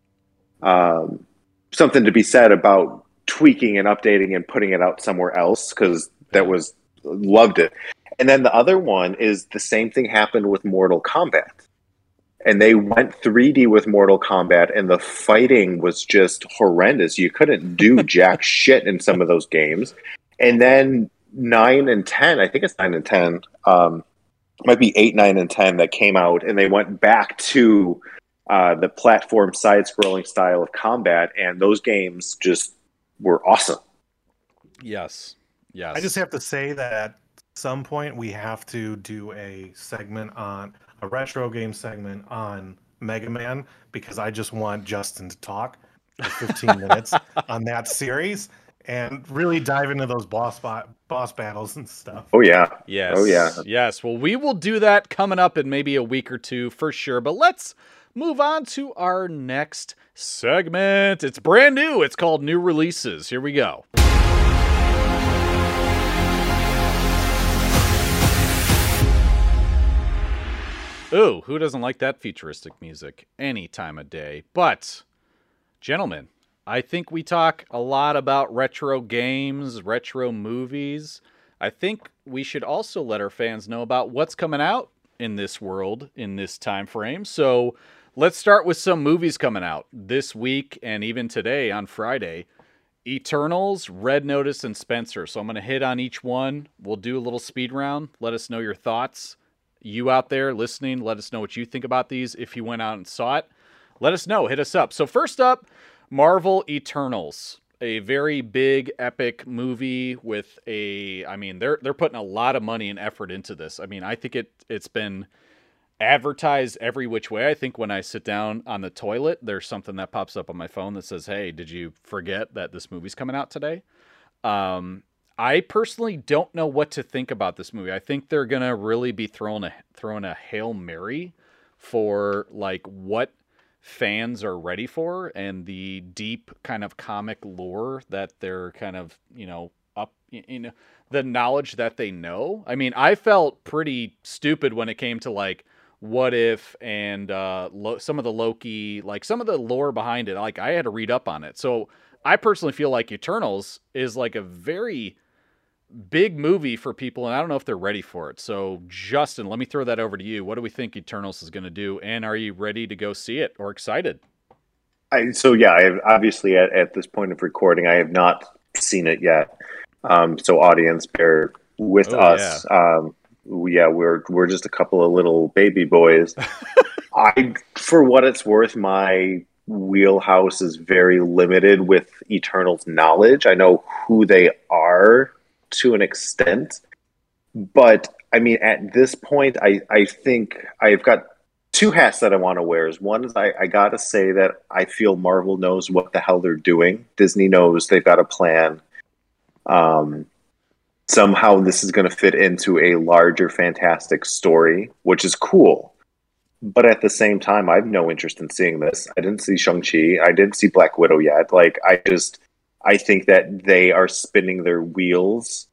um, something to be said about tweaking and updating and putting it out somewhere else, because that was loved it. And then the other one is the same thing happened with Mortal Kombat. And they went three D with Mortal Kombat, and the fighting was just horrendous. You couldn't do jack shit in some of those games. And then nine and ten, I think it's nine and ten, um, might be eight, nine, and ten that came out, and they went back to uh, the platform side-scrolling style of combat, and those games just were awesome.
Yes. Yes.
I just have to say that at some point we have to do a segment on a retro game segment on Mega Man, because I just want Justin to talk for fifteen minutes on that series and really dive into those boss ba- boss battles and stuff.
Oh, yeah.
Yes.
Oh, yeah.
Yes. Well, we will do that coming up in maybe a week or two for sure. But let's move on to our next segment. It's brand new. It's called New Releases. Here we go. Ooh, who doesn't like that futuristic music any time of day? But, gentlemen, I think we talk a lot about retro games, retro movies. I think we should also let our fans know about what's coming out in this world, in this time frame. So let's start with some movies coming out this week and even today on Friday. Eternals, Red Notice, and Spencer. So I'm going to hit on each one. We'll do a little speed round. Let us know your thoughts. You out there listening, let us know what you think about these. If you went out and saw it, let us know. Hit us up. So first up, Marvel Eternals, a very big, epic movie with a, I mean, they're they're putting a lot of money and effort into this. I mean, I think it it's been advertised every which way. I think when I sit down on the toilet, there's something that pops up on my phone that says, "Hey, did you forget that this movie's coming out today?" Um, I personally don't know what to think about this movie. I think they're gonna really be throwing a throwing a Hail Mary for like what fans are ready for and the deep kind of comic lore that they're kind of, you know, up, you know, the knowledge that they know. I mean, I felt pretty stupid when it came to like What If and uh, lo- some of the Loki, like some of the lore behind it. Like I had to read up on it. So I personally feel like Eternals is like a very big movie for people, and I don't know if they're ready for it. So, Justin, let me throw that over to you. What do we think Eternals is going to do, and are you ready to go see it or excited?
I, so, yeah, I have, obviously at, at this point of recording, I have not seen it yet. Um, so, audience, bear with
Oh,
us. Yeah. Um, yeah, we're we're just a couple of little baby boys. I, for what it's worth, my wheelhouse is very limited with Eternals knowledge. I know who they are to an extent, But I mean, at this point, I, I think I've got two hats that I want to wear. Is one is I, I gotta say that I feel Marvel knows what the hell they're doing. Disney knows they've got a plan. Um, somehow this is going to fit into a larger fantastic story, which is cool. But at the same time, I have no interest in seeing this. I didn't see Shang-Chi. I didn't see Black Widow yet. Like, I just, I think that they are spinning their wheels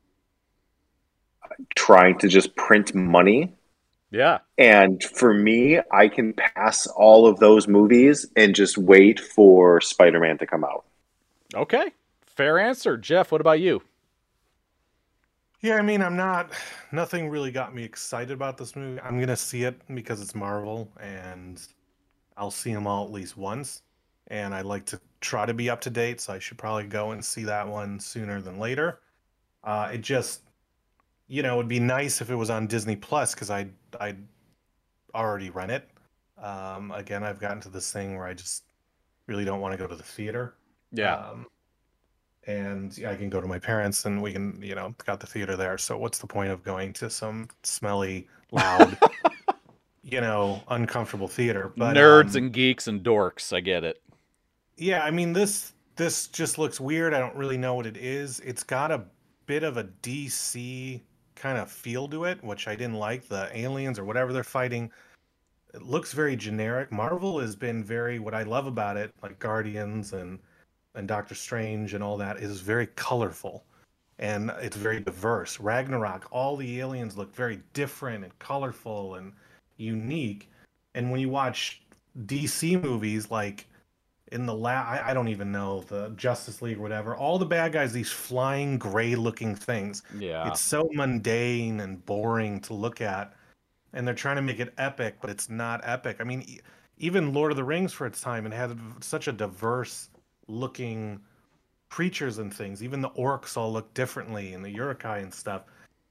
trying to just print money.
Yeah.
And for me, I can pass all of those movies and just wait for Spider-Man to come out.
Okay. Fair answer. Jeff, what about you?
Yeah, I mean, I'm not, nothing really got me excited about this movie. I'm going to see it because it's Marvel, and I'll see them all at least once. And I like to try to be up to date, so I should probably go and see that one sooner than later. Uh, it just, you know, it would be nice if it was on Disney Plus, because I I already rent it. Um, again, I've gotten to this thing where I just really don't want to go to the theater.
Yeah.
Um, and I can go to my parents and we can, you know, got the theater there. So what's the point of going to some smelly, loud, you know, uncomfortable theater? But,
Nerds
um,
and geeks and dorks. I get it.
yeah, I mean, this this just looks weird. I don't really know what it is. It's got a bit of a D C kind of feel to it, which I didn't like. The aliens or whatever they're fighting, it looks very generic. Marvel has been very, what I love about it, like Guardians and and Doctor Strange and all that, is very colorful and it's very diverse. Ragnarok, all the aliens look very different and colorful and unique. And when you watch D C movies, like in the la I, I don't even know, the Justice League or whatever, all the bad guys, these flying gray looking things.
Yeah.
It's so mundane and boring to look at. And they're trying to make it epic, but it's not epic. I mean, e- even Lord of the Rings for its time, it had such a diverse looking creatures and things. Even the orcs all look differently and the Uruk-hai and stuff.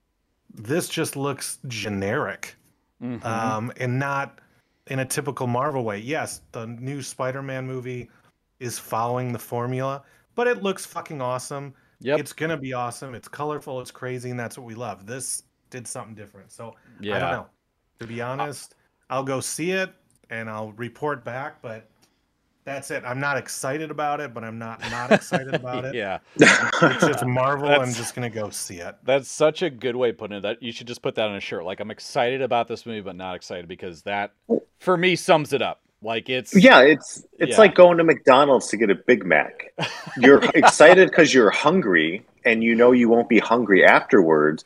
This just looks generic.
Mhm.
Um, and not in a typical Marvel way. Yes, the new Spider-Man movie is following the formula, but it looks fucking awesome.
Yep.
It's gonna be awesome. It's colorful, it's crazy, and that's what we love. This did something different. So I
Yeah.
don't know. To be honest, I'll go see it and I'll report back, but that's it. I'm not excited about it, but I'm not not excited about it.
Yeah.
It's just Marvel. I'm
That's-
just gonna go see it.
That's such a good way of putting it. That you should just put that on a shirt. Like, I'm excited about this movie, but not excited, because that, for me, sums it up. Like, it's
Yeah, it's it's
Yeah.
like going to McDonald's to get a Big Mac. You're excited because you're hungry, and you know you won't be hungry afterwards.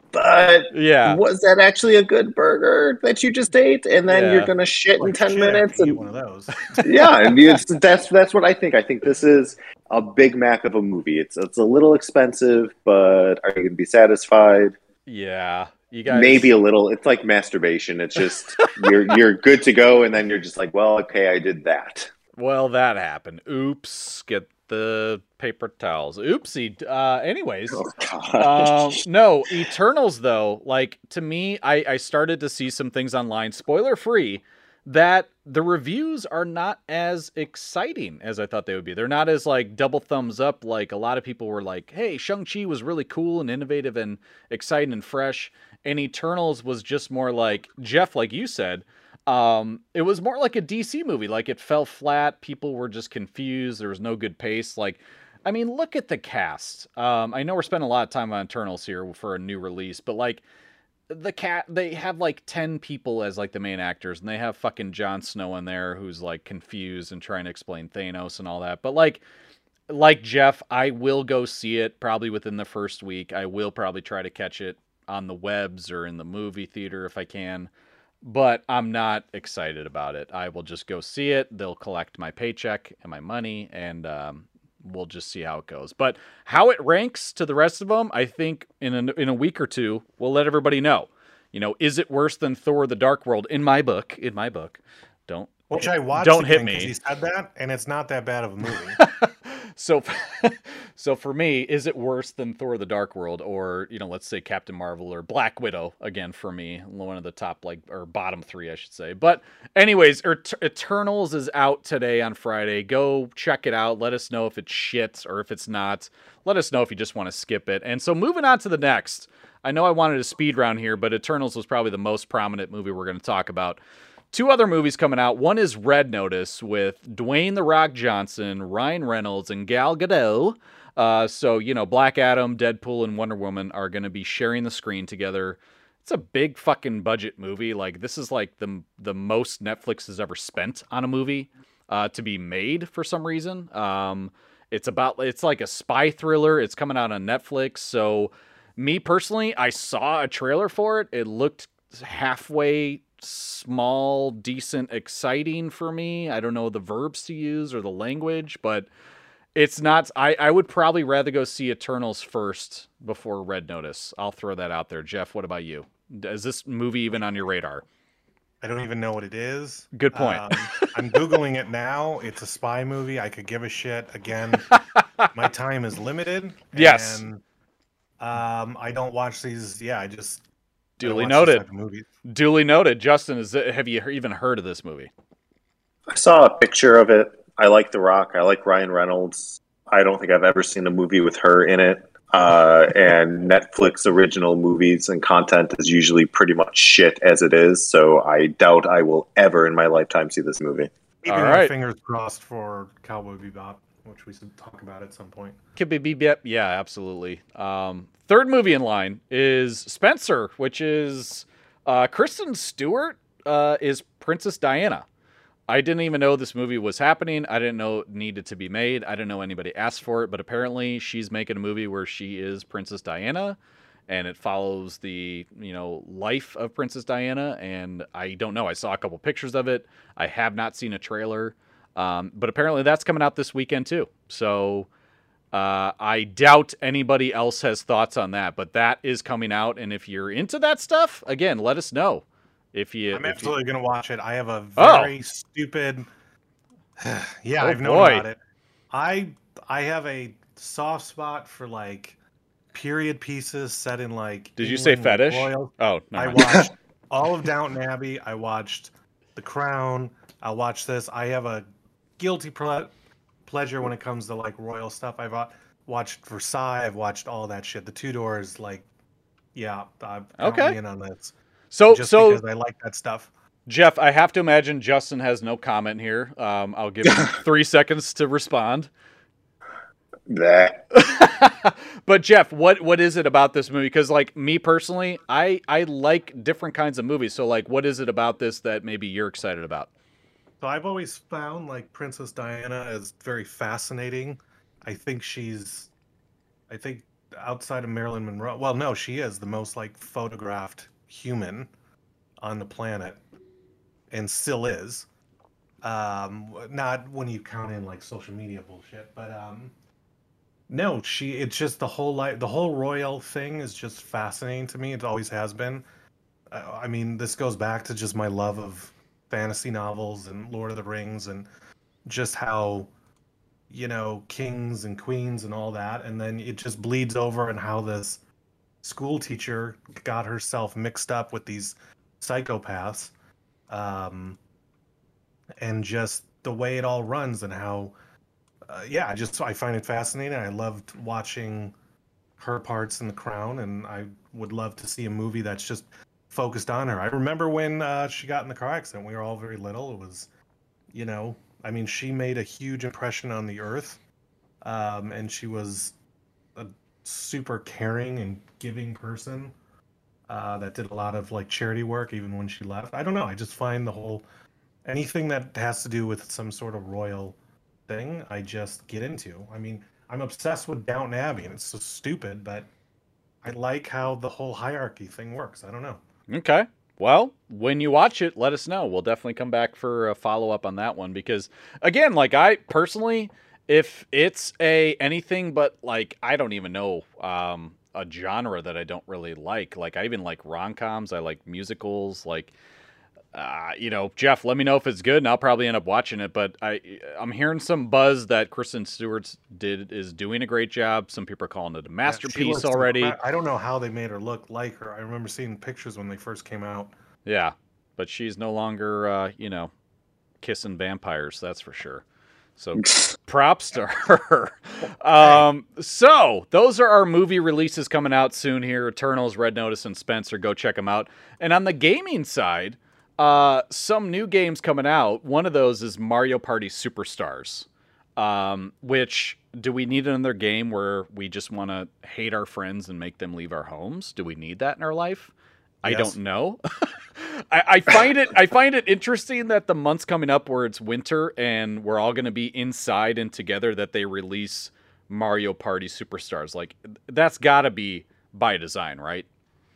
But
yeah,
was that actually a good burger that you just ate? And then
Yeah.
you're gonna shit in
Like
ten
shit,
minutes.
I can
And
get one of those.
yeah, and it's, that's that's what I think. I think this is a Big Mac of a movie. It's it's a little expensive, but are you gonna be satisfied?
yeah. You guys
Maybe a little. It's like masturbation. It's just you're you're good to go, and then you're just like, well, okay, I did that.
Well, that happened. Oops. Get the paper towels. Oopsie. Uh, anyways.
Oh, God.
um, no, Eternals, though, like, to me, I, I started to see some things online, spoiler free, that the reviews are not as exciting as I thought they would be. They're not as, like, double thumbs up. Like, a lot of people were like, hey, Shang-Chi was really cool and innovative and exciting and fresh. And Eternals was just more like, Jeff, like you said, um, it was more like a D C movie. Like, it fell flat. People were just confused. There was no good pace. Like, I mean, look at the cast. Um, I know we're spending a lot of time on Eternals here for a new release, but like the cat, they have like ten people as like the main actors, and they have fucking Jon Snow in there who's like confused and trying to explain Thanos and all that. But like, like Jeff, I will go see it probably within the first week. I will probably try to catch it on the webs or in the movie theater if I can. But I'm not excited about it. I will just go see it. They'll collect my paycheck and my money, and um, we'll just see how it goes. But how it ranks to the rest of them, I think in a, in a week or two, we'll let everybody know. You know, is it worse than Thor: The Dark World? In my book, in my book, don't
Which I watched.
Don't hit
again 'cause
me.
He said that, and it's not that bad of a movie.
So, so for me, is it worse than Thor: The Dark World, or, you know, let's say Captain Marvel or Black Widow again for me, one of the top, like, or bottom three, I should say. But anyways, Et- Eternals is out today on Friday. Go check it out. Let us know if it's shit or if it's not. Let us know if you just want to skip it. And so moving on to the next, I know I wanted a speed round here, but Eternals was probably the most prominent movie we're going to talk about. Two other movies coming out. One is Red Notice with Dwayne The Rock Johnson, Ryan Reynolds, and Gal Gadot. Uh, so, you know, Black Adam, Deadpool, and Wonder Woman are going to be sharing the screen together. It's a big fucking budget movie. Like, this is like the the most Netflix has ever spent on a movie uh, to be made for some reason. Um, it's about, it's like a spy thriller. It's coming out on Netflix. So, me personally, I saw a trailer for it. It looked halfway small, decent, exciting for me. I don't know the verbs to use or the language, but it's not. I, I would probably rather go see Eternals first before Red Notice. I'll throw that out there. Jeff, what about you? Is this movie even on your radar?
I don't even know what it is.
Good point.
Um, I'm Googling it now. It's a spy movie. I could give a shit. Again, my time is limited.
Yes.
And, um, I don't watch these. Yeah, I just
Duly
I don't watch these
noted.
type of movies.
Duly noted. Justin, is it, have you even heard of this movie?
I saw a picture of it. I like The Rock. I like Ryan Reynolds. I don't think I've ever seen a movie with her in it. Uh, and Netflix original movies and content is usually pretty much shit as it is. So I doubt I will ever in my lifetime see this movie.
Keeping
All
my
right.
fingers crossed for Cowboy Bebop, which we should talk about at some point.
Could be beep, beep. Yeah, absolutely. Um, third movie in line is Spencer, which is uh, Kristen Stewart uh, is Princess Diana. I didn't even know this movie was happening. I didn't know it needed to be made. I didn't know anybody asked for it, but apparently she's making a movie where she is Princess Diana, and it follows the, you know, life of Princess Diana. And I don't know. I saw a couple pictures of it. I have not seen a trailer, um, but apparently that's coming out this weekend too. So uh, I doubt anybody else has thoughts on that, but that is coming out. And if you're into that stuff, again, let us know. If you,
I'm
if
absolutely
you...
going to watch it. I have a
Oh.
very stupid. yeah,
Oh,
I've known
boy.
about it. I I have a soft spot for like period pieces set in like.
Did you say
England with
fetish?
royals.
Oh, no.
I watched all of Downton Abbey. I watched The Crown. I watched this. I have a guilty ple- pleasure when it comes to like royal stuff. I've wa- watched Versailles. I've watched all that shit. The Tudors. Like, yeah, I'm
Okay.
in on this.
So,
Just
so
because I like that stuff.
Jeff, I have to imagine Justin has no comment here. Um, I'll give him three seconds to respond.
That
But Jeff, what what is it about this movie? Because like me personally, I I like different kinds of movies. So like, what is it about this that maybe you're excited about?
So I've always found like Princess Diana as very fascinating. I think she's, I think outside of Marilyn Monroe, well, no, she is the most like photographed human on the planet, and still is. Um, not when you count in like social media bullshit, but um, no, she. It's just the whole life, the whole royal thing is just fascinating to me. It always has been. Uh, I mean, this goes back to just my love of fantasy novels and Lord of the Rings and just how, you know, kings and queens and all that. And then it just bleeds over and how this school teacher got herself mixed up with these psychopaths. Um, and just the way it all runs and how, uh, yeah, I just, I find it fascinating. I loved watching her parts in The Crown, and I would love to see a movie that's just focused on her. I remember when uh, she got in the car accident. We were all very little. It was, you know, I mean, she made a huge impression on the earth, um, and she was a super caring and giving person uh, that did a lot of like charity work even when she left. I don't know. I just find the whole anything that has to do with some sort of royal thing, I just get into. I mean, I'm obsessed with Downton Abbey, and it's so stupid, but I like how the whole hierarchy thing works. I don't know.
Okay. Well, when you watch it, let us know. We'll definitely come back for a follow up on that one because, again, like I personally, if it's a anything but like I don't even know um, a genre that I don't really like. Like I even like rom coms. I like musicals. Like uh, you know, Jeff, let me know if it's good, and I'll probably end up watching it. But I I'm hearing some buzz that Kristen Stewart did is doing a great job. Some people are calling it a
Yeah, she
masterpiece
looks
already.
incre- I don't know how they made her look like her. I remember seeing pictures when they first came out.
Yeah, but she's no longer, uh, you know, kissing vampires. That's for sure. So props to her. Um, so those are our movie releases coming out soon here. Eternals, Red Notice, and Spencer. Go check them out. And on the gaming side, uh, some new games coming out. One of those is Mario Party Superstars. Um, which, do we need another game where we just want to hate our friends and make them leave our homes? Do we need that in our life? I
Yes.
don't know. I, I find it I find it interesting that the months coming up where it's winter and we're all going to be inside and together, that they release Mario Party Superstars. Like, that's got to be by design, right?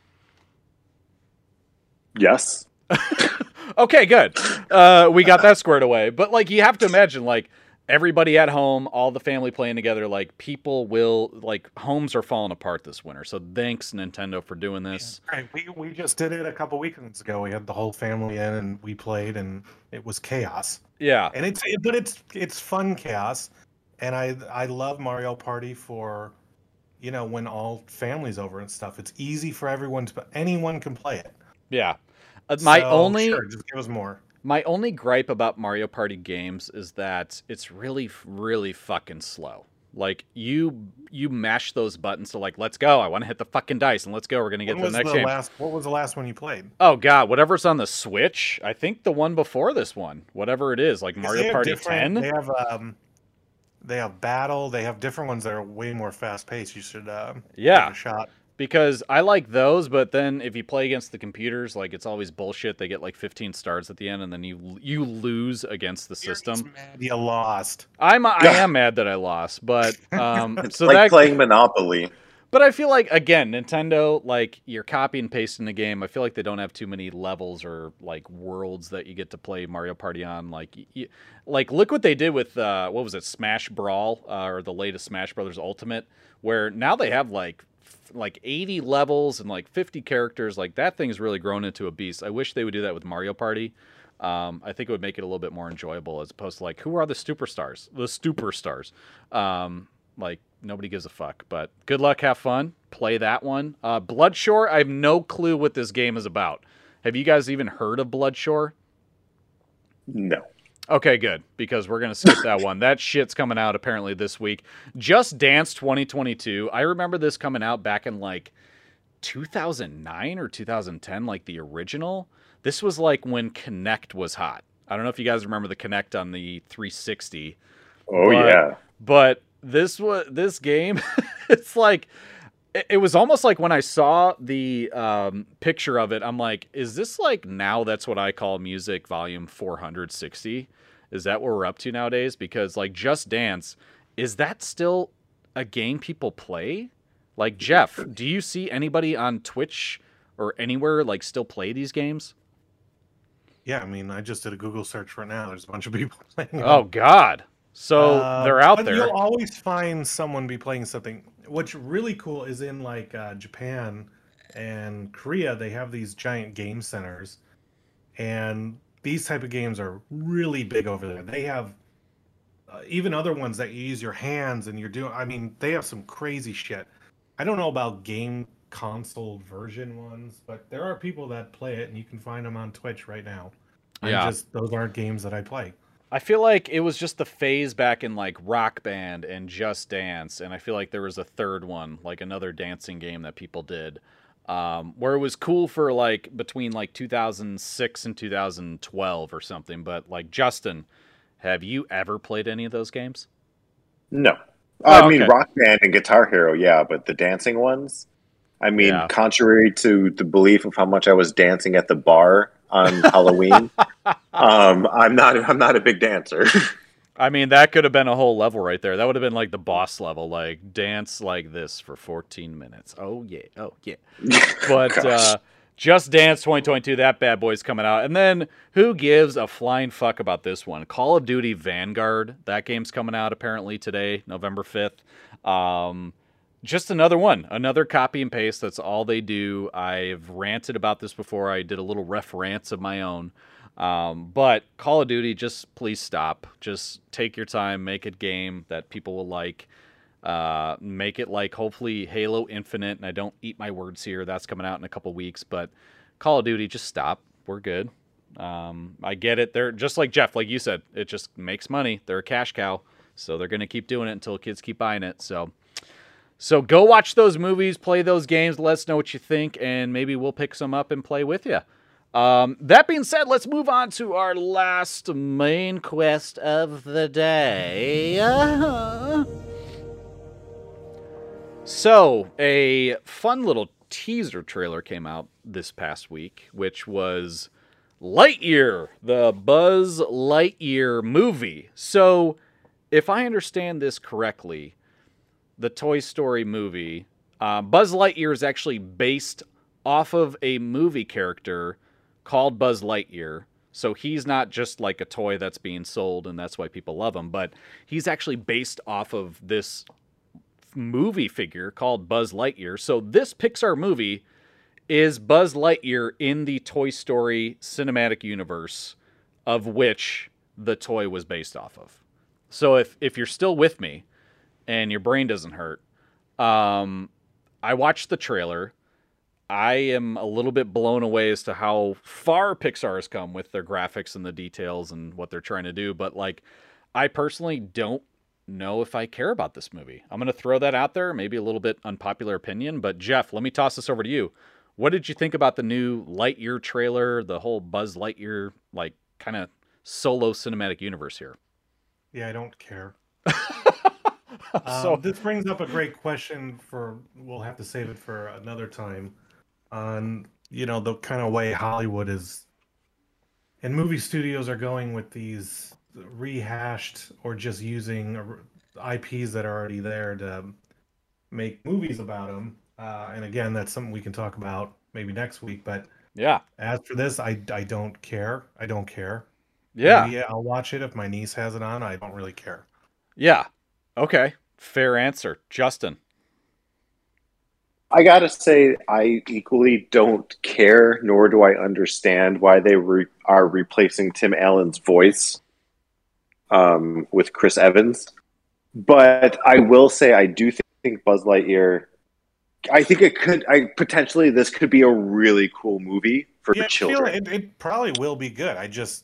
Yes.
Okay, good. Uh, we got that squared away. But like, you have to imagine, like, everybody at home, all the family playing together, like, people will, like, homes are falling apart this winter. So thanks, Nintendo, for doing this.
Right, we we just did it a couple weekends ago. We had the whole family in, and we played, and it was chaos.
Yeah.
And it's but it's it's fun chaos, and I I love Mario Party for, you know, when all families over and stuff. It's easy for everyone to anyone can play it.
Yeah. Uh, my
So,
only
sure, just give us more.
my only gripe about Mario Party games is that it's really, really fucking slow. Like, you you mash those buttons to, like, let's go. I want to hit the fucking dice, and let's go. We're gonna get
When
to
was
the next
the
game.
last? What was the last one you played?
Oh god, whatever's on the Switch. I think the one before this one, whatever it is, like
'Cause
Mario
they have
Party
different-
ten.
They have um, they have battle. They have different ones that are way more fast paced. You should uh,
Yeah.
give it a shot.
Because I like those, but then if you play against the computers, like, it's always bullshit. They get like fifteen stars at the end, and then you you lose against the
You're
system.
just mad you lost.
I'm I am mad that I lost, but um,
It's
so
like
that
playing Monopoly.
But I feel like, again, Nintendo, like, you're copy and pasting the game. I feel like they don't have too many levels or, like, worlds that you get to play Mario Party on. Like, y- y- like look what they did with, uh, what was it, Smash Brawl, uh, or the latest Smash Brothers Ultimate, where now they have, like, f- like eighty levels and, like, fifty characters. Like, that thing's really grown into a beast. I wish they would do that with Mario Party. Um, I think it would make it a little bit more enjoyable, as opposed to, like, who are the superstars? The superstars. Um, like, nobody gives a fuck, but good luck, have fun, play that one. Uh, Bloodshore, I have no clue what this game is about. Have you guys even heard of Bloodshore?
No.
Okay, good, because we're going to skip that one. That shit's coming out apparently this week. Just Dance twenty twenty-two. I remember this coming out back in like two thousand nine or two thousand ten, like the original. This was like when Kinect was hot. I don't know if you guys remember the Kinect on the three sixty.
Oh,
But-
yeah.
But this was this game. It's like it, it was almost like when I saw the um, picture of it, I'm like, is this like now? That's what I call music volume four hundred sixty. Is that what we're up to nowadays? Because like Just Dance, is that still a game people play? Like, Jeff, do you see anybody on Twitch or anywhere like still play these games?
Yeah, I mean, I just did a Google search right now. There's a bunch of people playing. them.
Oh God. So
Uh,
they're out
but
there.
You'll always find someone be playing something. What's really cool is in like uh, Japan and Korea, they have these giant game centers, and these type of games are really big over there. They have uh, even other ones that you use your hands and you're doing. I mean, they have some crazy shit. I don't know about game console version ones, but there are people that play it, and you can find them on Twitch right now.
Yeah.
I'm just those aren't games that I play.
I feel like it was just the phase back in like Rock Band and Just Dance, and I feel like there was a third one, like another dancing game that people did, um, where it was cool for like between like two thousand six and two thousand twelve or something. But like, Justin, have you ever played any of those games?
No.
Oh,
I mean,
okay.
Rock Band and Guitar Hero, yeah, but the dancing ones, I mean,
Yeah.
contrary to the belief of how much I was dancing at the bar on Halloween, um, I'm not. I'm not a big dancer.
I mean, that could have been a whole level right there. That would have been like the boss level, like dance like this for fourteen minutes. Oh yeah, oh yeah. But
Gosh.
uh, Just Dance twenty twenty-two, that bad boy's coming out. And then who gives a flying fuck about this one? Call of Duty Vanguard. That game's coming out apparently today, November fifth. Um, just another one, another copy and paste. That's all they do. I've ranted about this before. I did a little reference of my own. Um, but Call of Duty, just please stop. Just take your time, make a game that people will like. Uh, make it like hopefully Halo Infinite, and I don't eat my words here. That's coming out in a couple weeks, but Call of Duty, just stop. We're good. Um, I get it. They're just like Jeff, like you said, it just makes money. They're a cash cow. So they're going to keep doing it until kids keep buying it. So so go watch those movies, play those games, let us know what you think, and maybe we'll pick some up and play with you. Um, that being said, let's move on to our last main quest of the day. So, a fun little teaser trailer came out this past week, which was Lightyear, the Buzz Lightyear movie. So, if I understand this correctly, the Toy Story movie, uh, Buzz Lightyear is actually based off of a movie character called Buzz Lightyear. So he's not just like a toy that's being sold and that's why people love him, but he's actually based off of this movie figure called Buzz Lightyear. So this Pixar movie is Buzz Lightyear in the Toy Story cinematic universe, of which the toy was based off of. So if, if you're still with me and your brain doesn't hurt, um, I watched the trailer. I am a little bit blown away as to how far Pixar has come with their graphics and the details and what they're trying to do. But like, I personally don't know if I care about this movie. I'm going to throw that out there. Maybe a little bit unpopular opinion, but Jeff, let me toss this over to you. What did you think about the new Lightyear trailer, the whole Buzz Lightyear, like kind of solo cinematic universe here?
Yeah, I don't care.
so
um, this brings up a great question for, we'll have to save it for another time. On, you know, the kind of way Hollywood is and movie studios are going with these rehashed or just using I Ps that are already there to make movies about them. Uh, and again, that's something we can talk about maybe next week. But
yeah,
as for this, I, I don't care. I don't care.
Yeah.
Maybe I'll watch it if my niece has it on. I don't really care.
Yeah. Okay. Fair answer. Justin.
I gotta say, I equally don't care, nor do I understand why they re- are replacing Tim Allen's voice um, with Chris Evans. But I will say, I do th- think Buzz Lightyear. I think it could. I potentially this could be a really cool movie for
yeah,
children.
I feel it, it probably will be good. I just,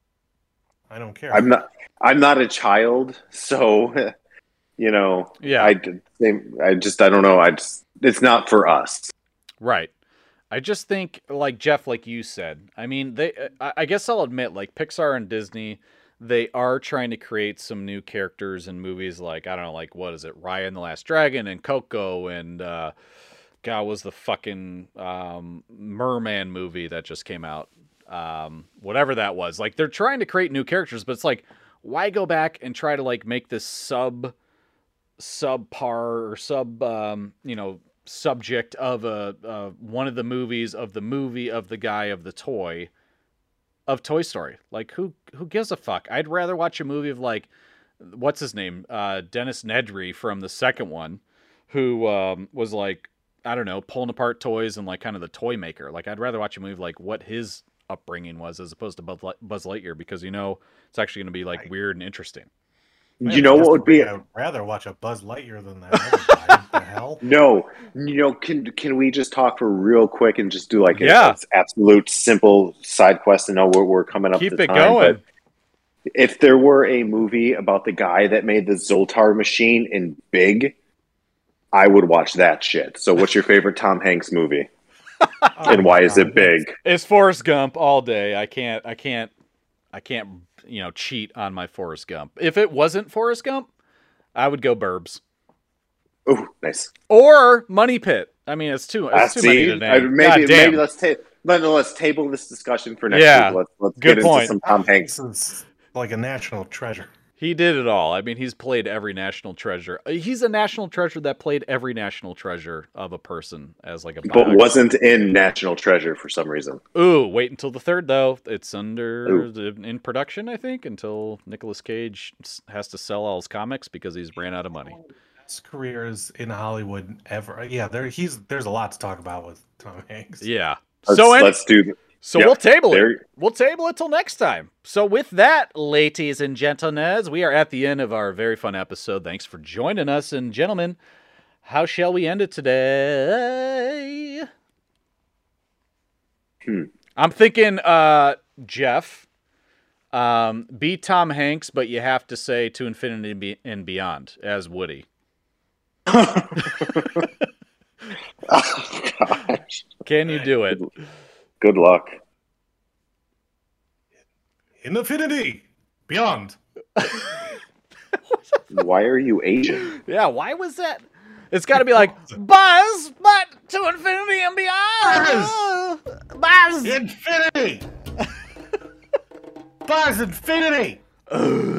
I don't care.
I'm not. I'm not a child, so you know.
Yeah.
I I just. I don't know. I just. It's not for us.
Right. I just think, like Jeff, like you said, I mean, they. I, I guess I'll admit, like Pixar and Disney, they are trying to create some new characters in movies like, I don't know, like, what is it? Raya and the Last Dragon and Coco and, uh, God, was the fucking um, Merman movie that just came out. Um, whatever that was. Like, they're trying to create new characters, but it's like, why go back and try to, like, make this sub, subpar or sub, um, you know, subject of a uh, one of the movies of the movie of the guy of the toy of Toy Story. Like, who who gives a fuck? I'd rather watch a movie of, like, what's his name, uh, Dennis Nedry from the second one, who um, was like, I don't know, pulling apart toys and like kind of the toy maker. Like, I'd rather watch a movie like what his upbringing was as opposed to Buzz, Light- Buzz Lightyear, because you know it's actually going to be like
Right.
weird and interesting.
Man,
You know what would be?
I'd rather watch a Buzz Lightyear than that other guy. What the hell?
No, you know, can can we just talk for real quick and just do like
Yeah.
an absolute simple side quest? And know we're, we're coming up.
Keep
to
it
time,
going.
but if there were a movie about the guy that made the Zoltar machine in Big, I would watch that shit. So, what's your favorite Tom Hanks movie,
Oh
and
my
why is
God,
it Big?
It's Forrest Gump all day. I can't, I can't, I can't, you know, cheat on my Forrest Gump. If it wasn't Forrest Gump, I would go Burbs
Oh, nice.
or Money Pit. I mean, it's too,
I
it's too many
see.
to
I,
name.
maybe
God damn.
maybe let's ta- let, let's table this discussion for next
Yeah,
week. Let's let's
good
get
point.
into some Tom Hanks.
This is like a national treasure.
He did it all. I mean, he's played every national treasure. He's a national treasure that played every national treasure of a person as like a
But
biography.
wasn't in National Treasure for some reason.
Ooh, wait until the third, though. It's under
Ooh.
the, in production, I think, until Nicolas Cage s- has to sell all his comics because he's ran out of money.
Best careers in Hollywood ever. Yeah, there he's there's a lot to talk about with Tom Hanks.
Yeah.
Let's,
so any-
let's do.
so
yep,
we'll table it.
there-
We'll table it till next time. So with that, ladies and gentlemen, we are at the end of our very fun episode. Thanks for joining us. And gentlemen, how shall we end it today?
Hmm.
I'm thinking, uh, Jeff, Um, be Tom Hanks, but you have to say to infinity and be- and beyond as Woody.
Oh, gosh.
Can you do it?
Good luck.
Infinity beyond.
Why are you Asian?
Yeah, why was that? It's got to be like Buzz, but to infinity and beyond. Buzz.
Infinity. Buzz Infinity.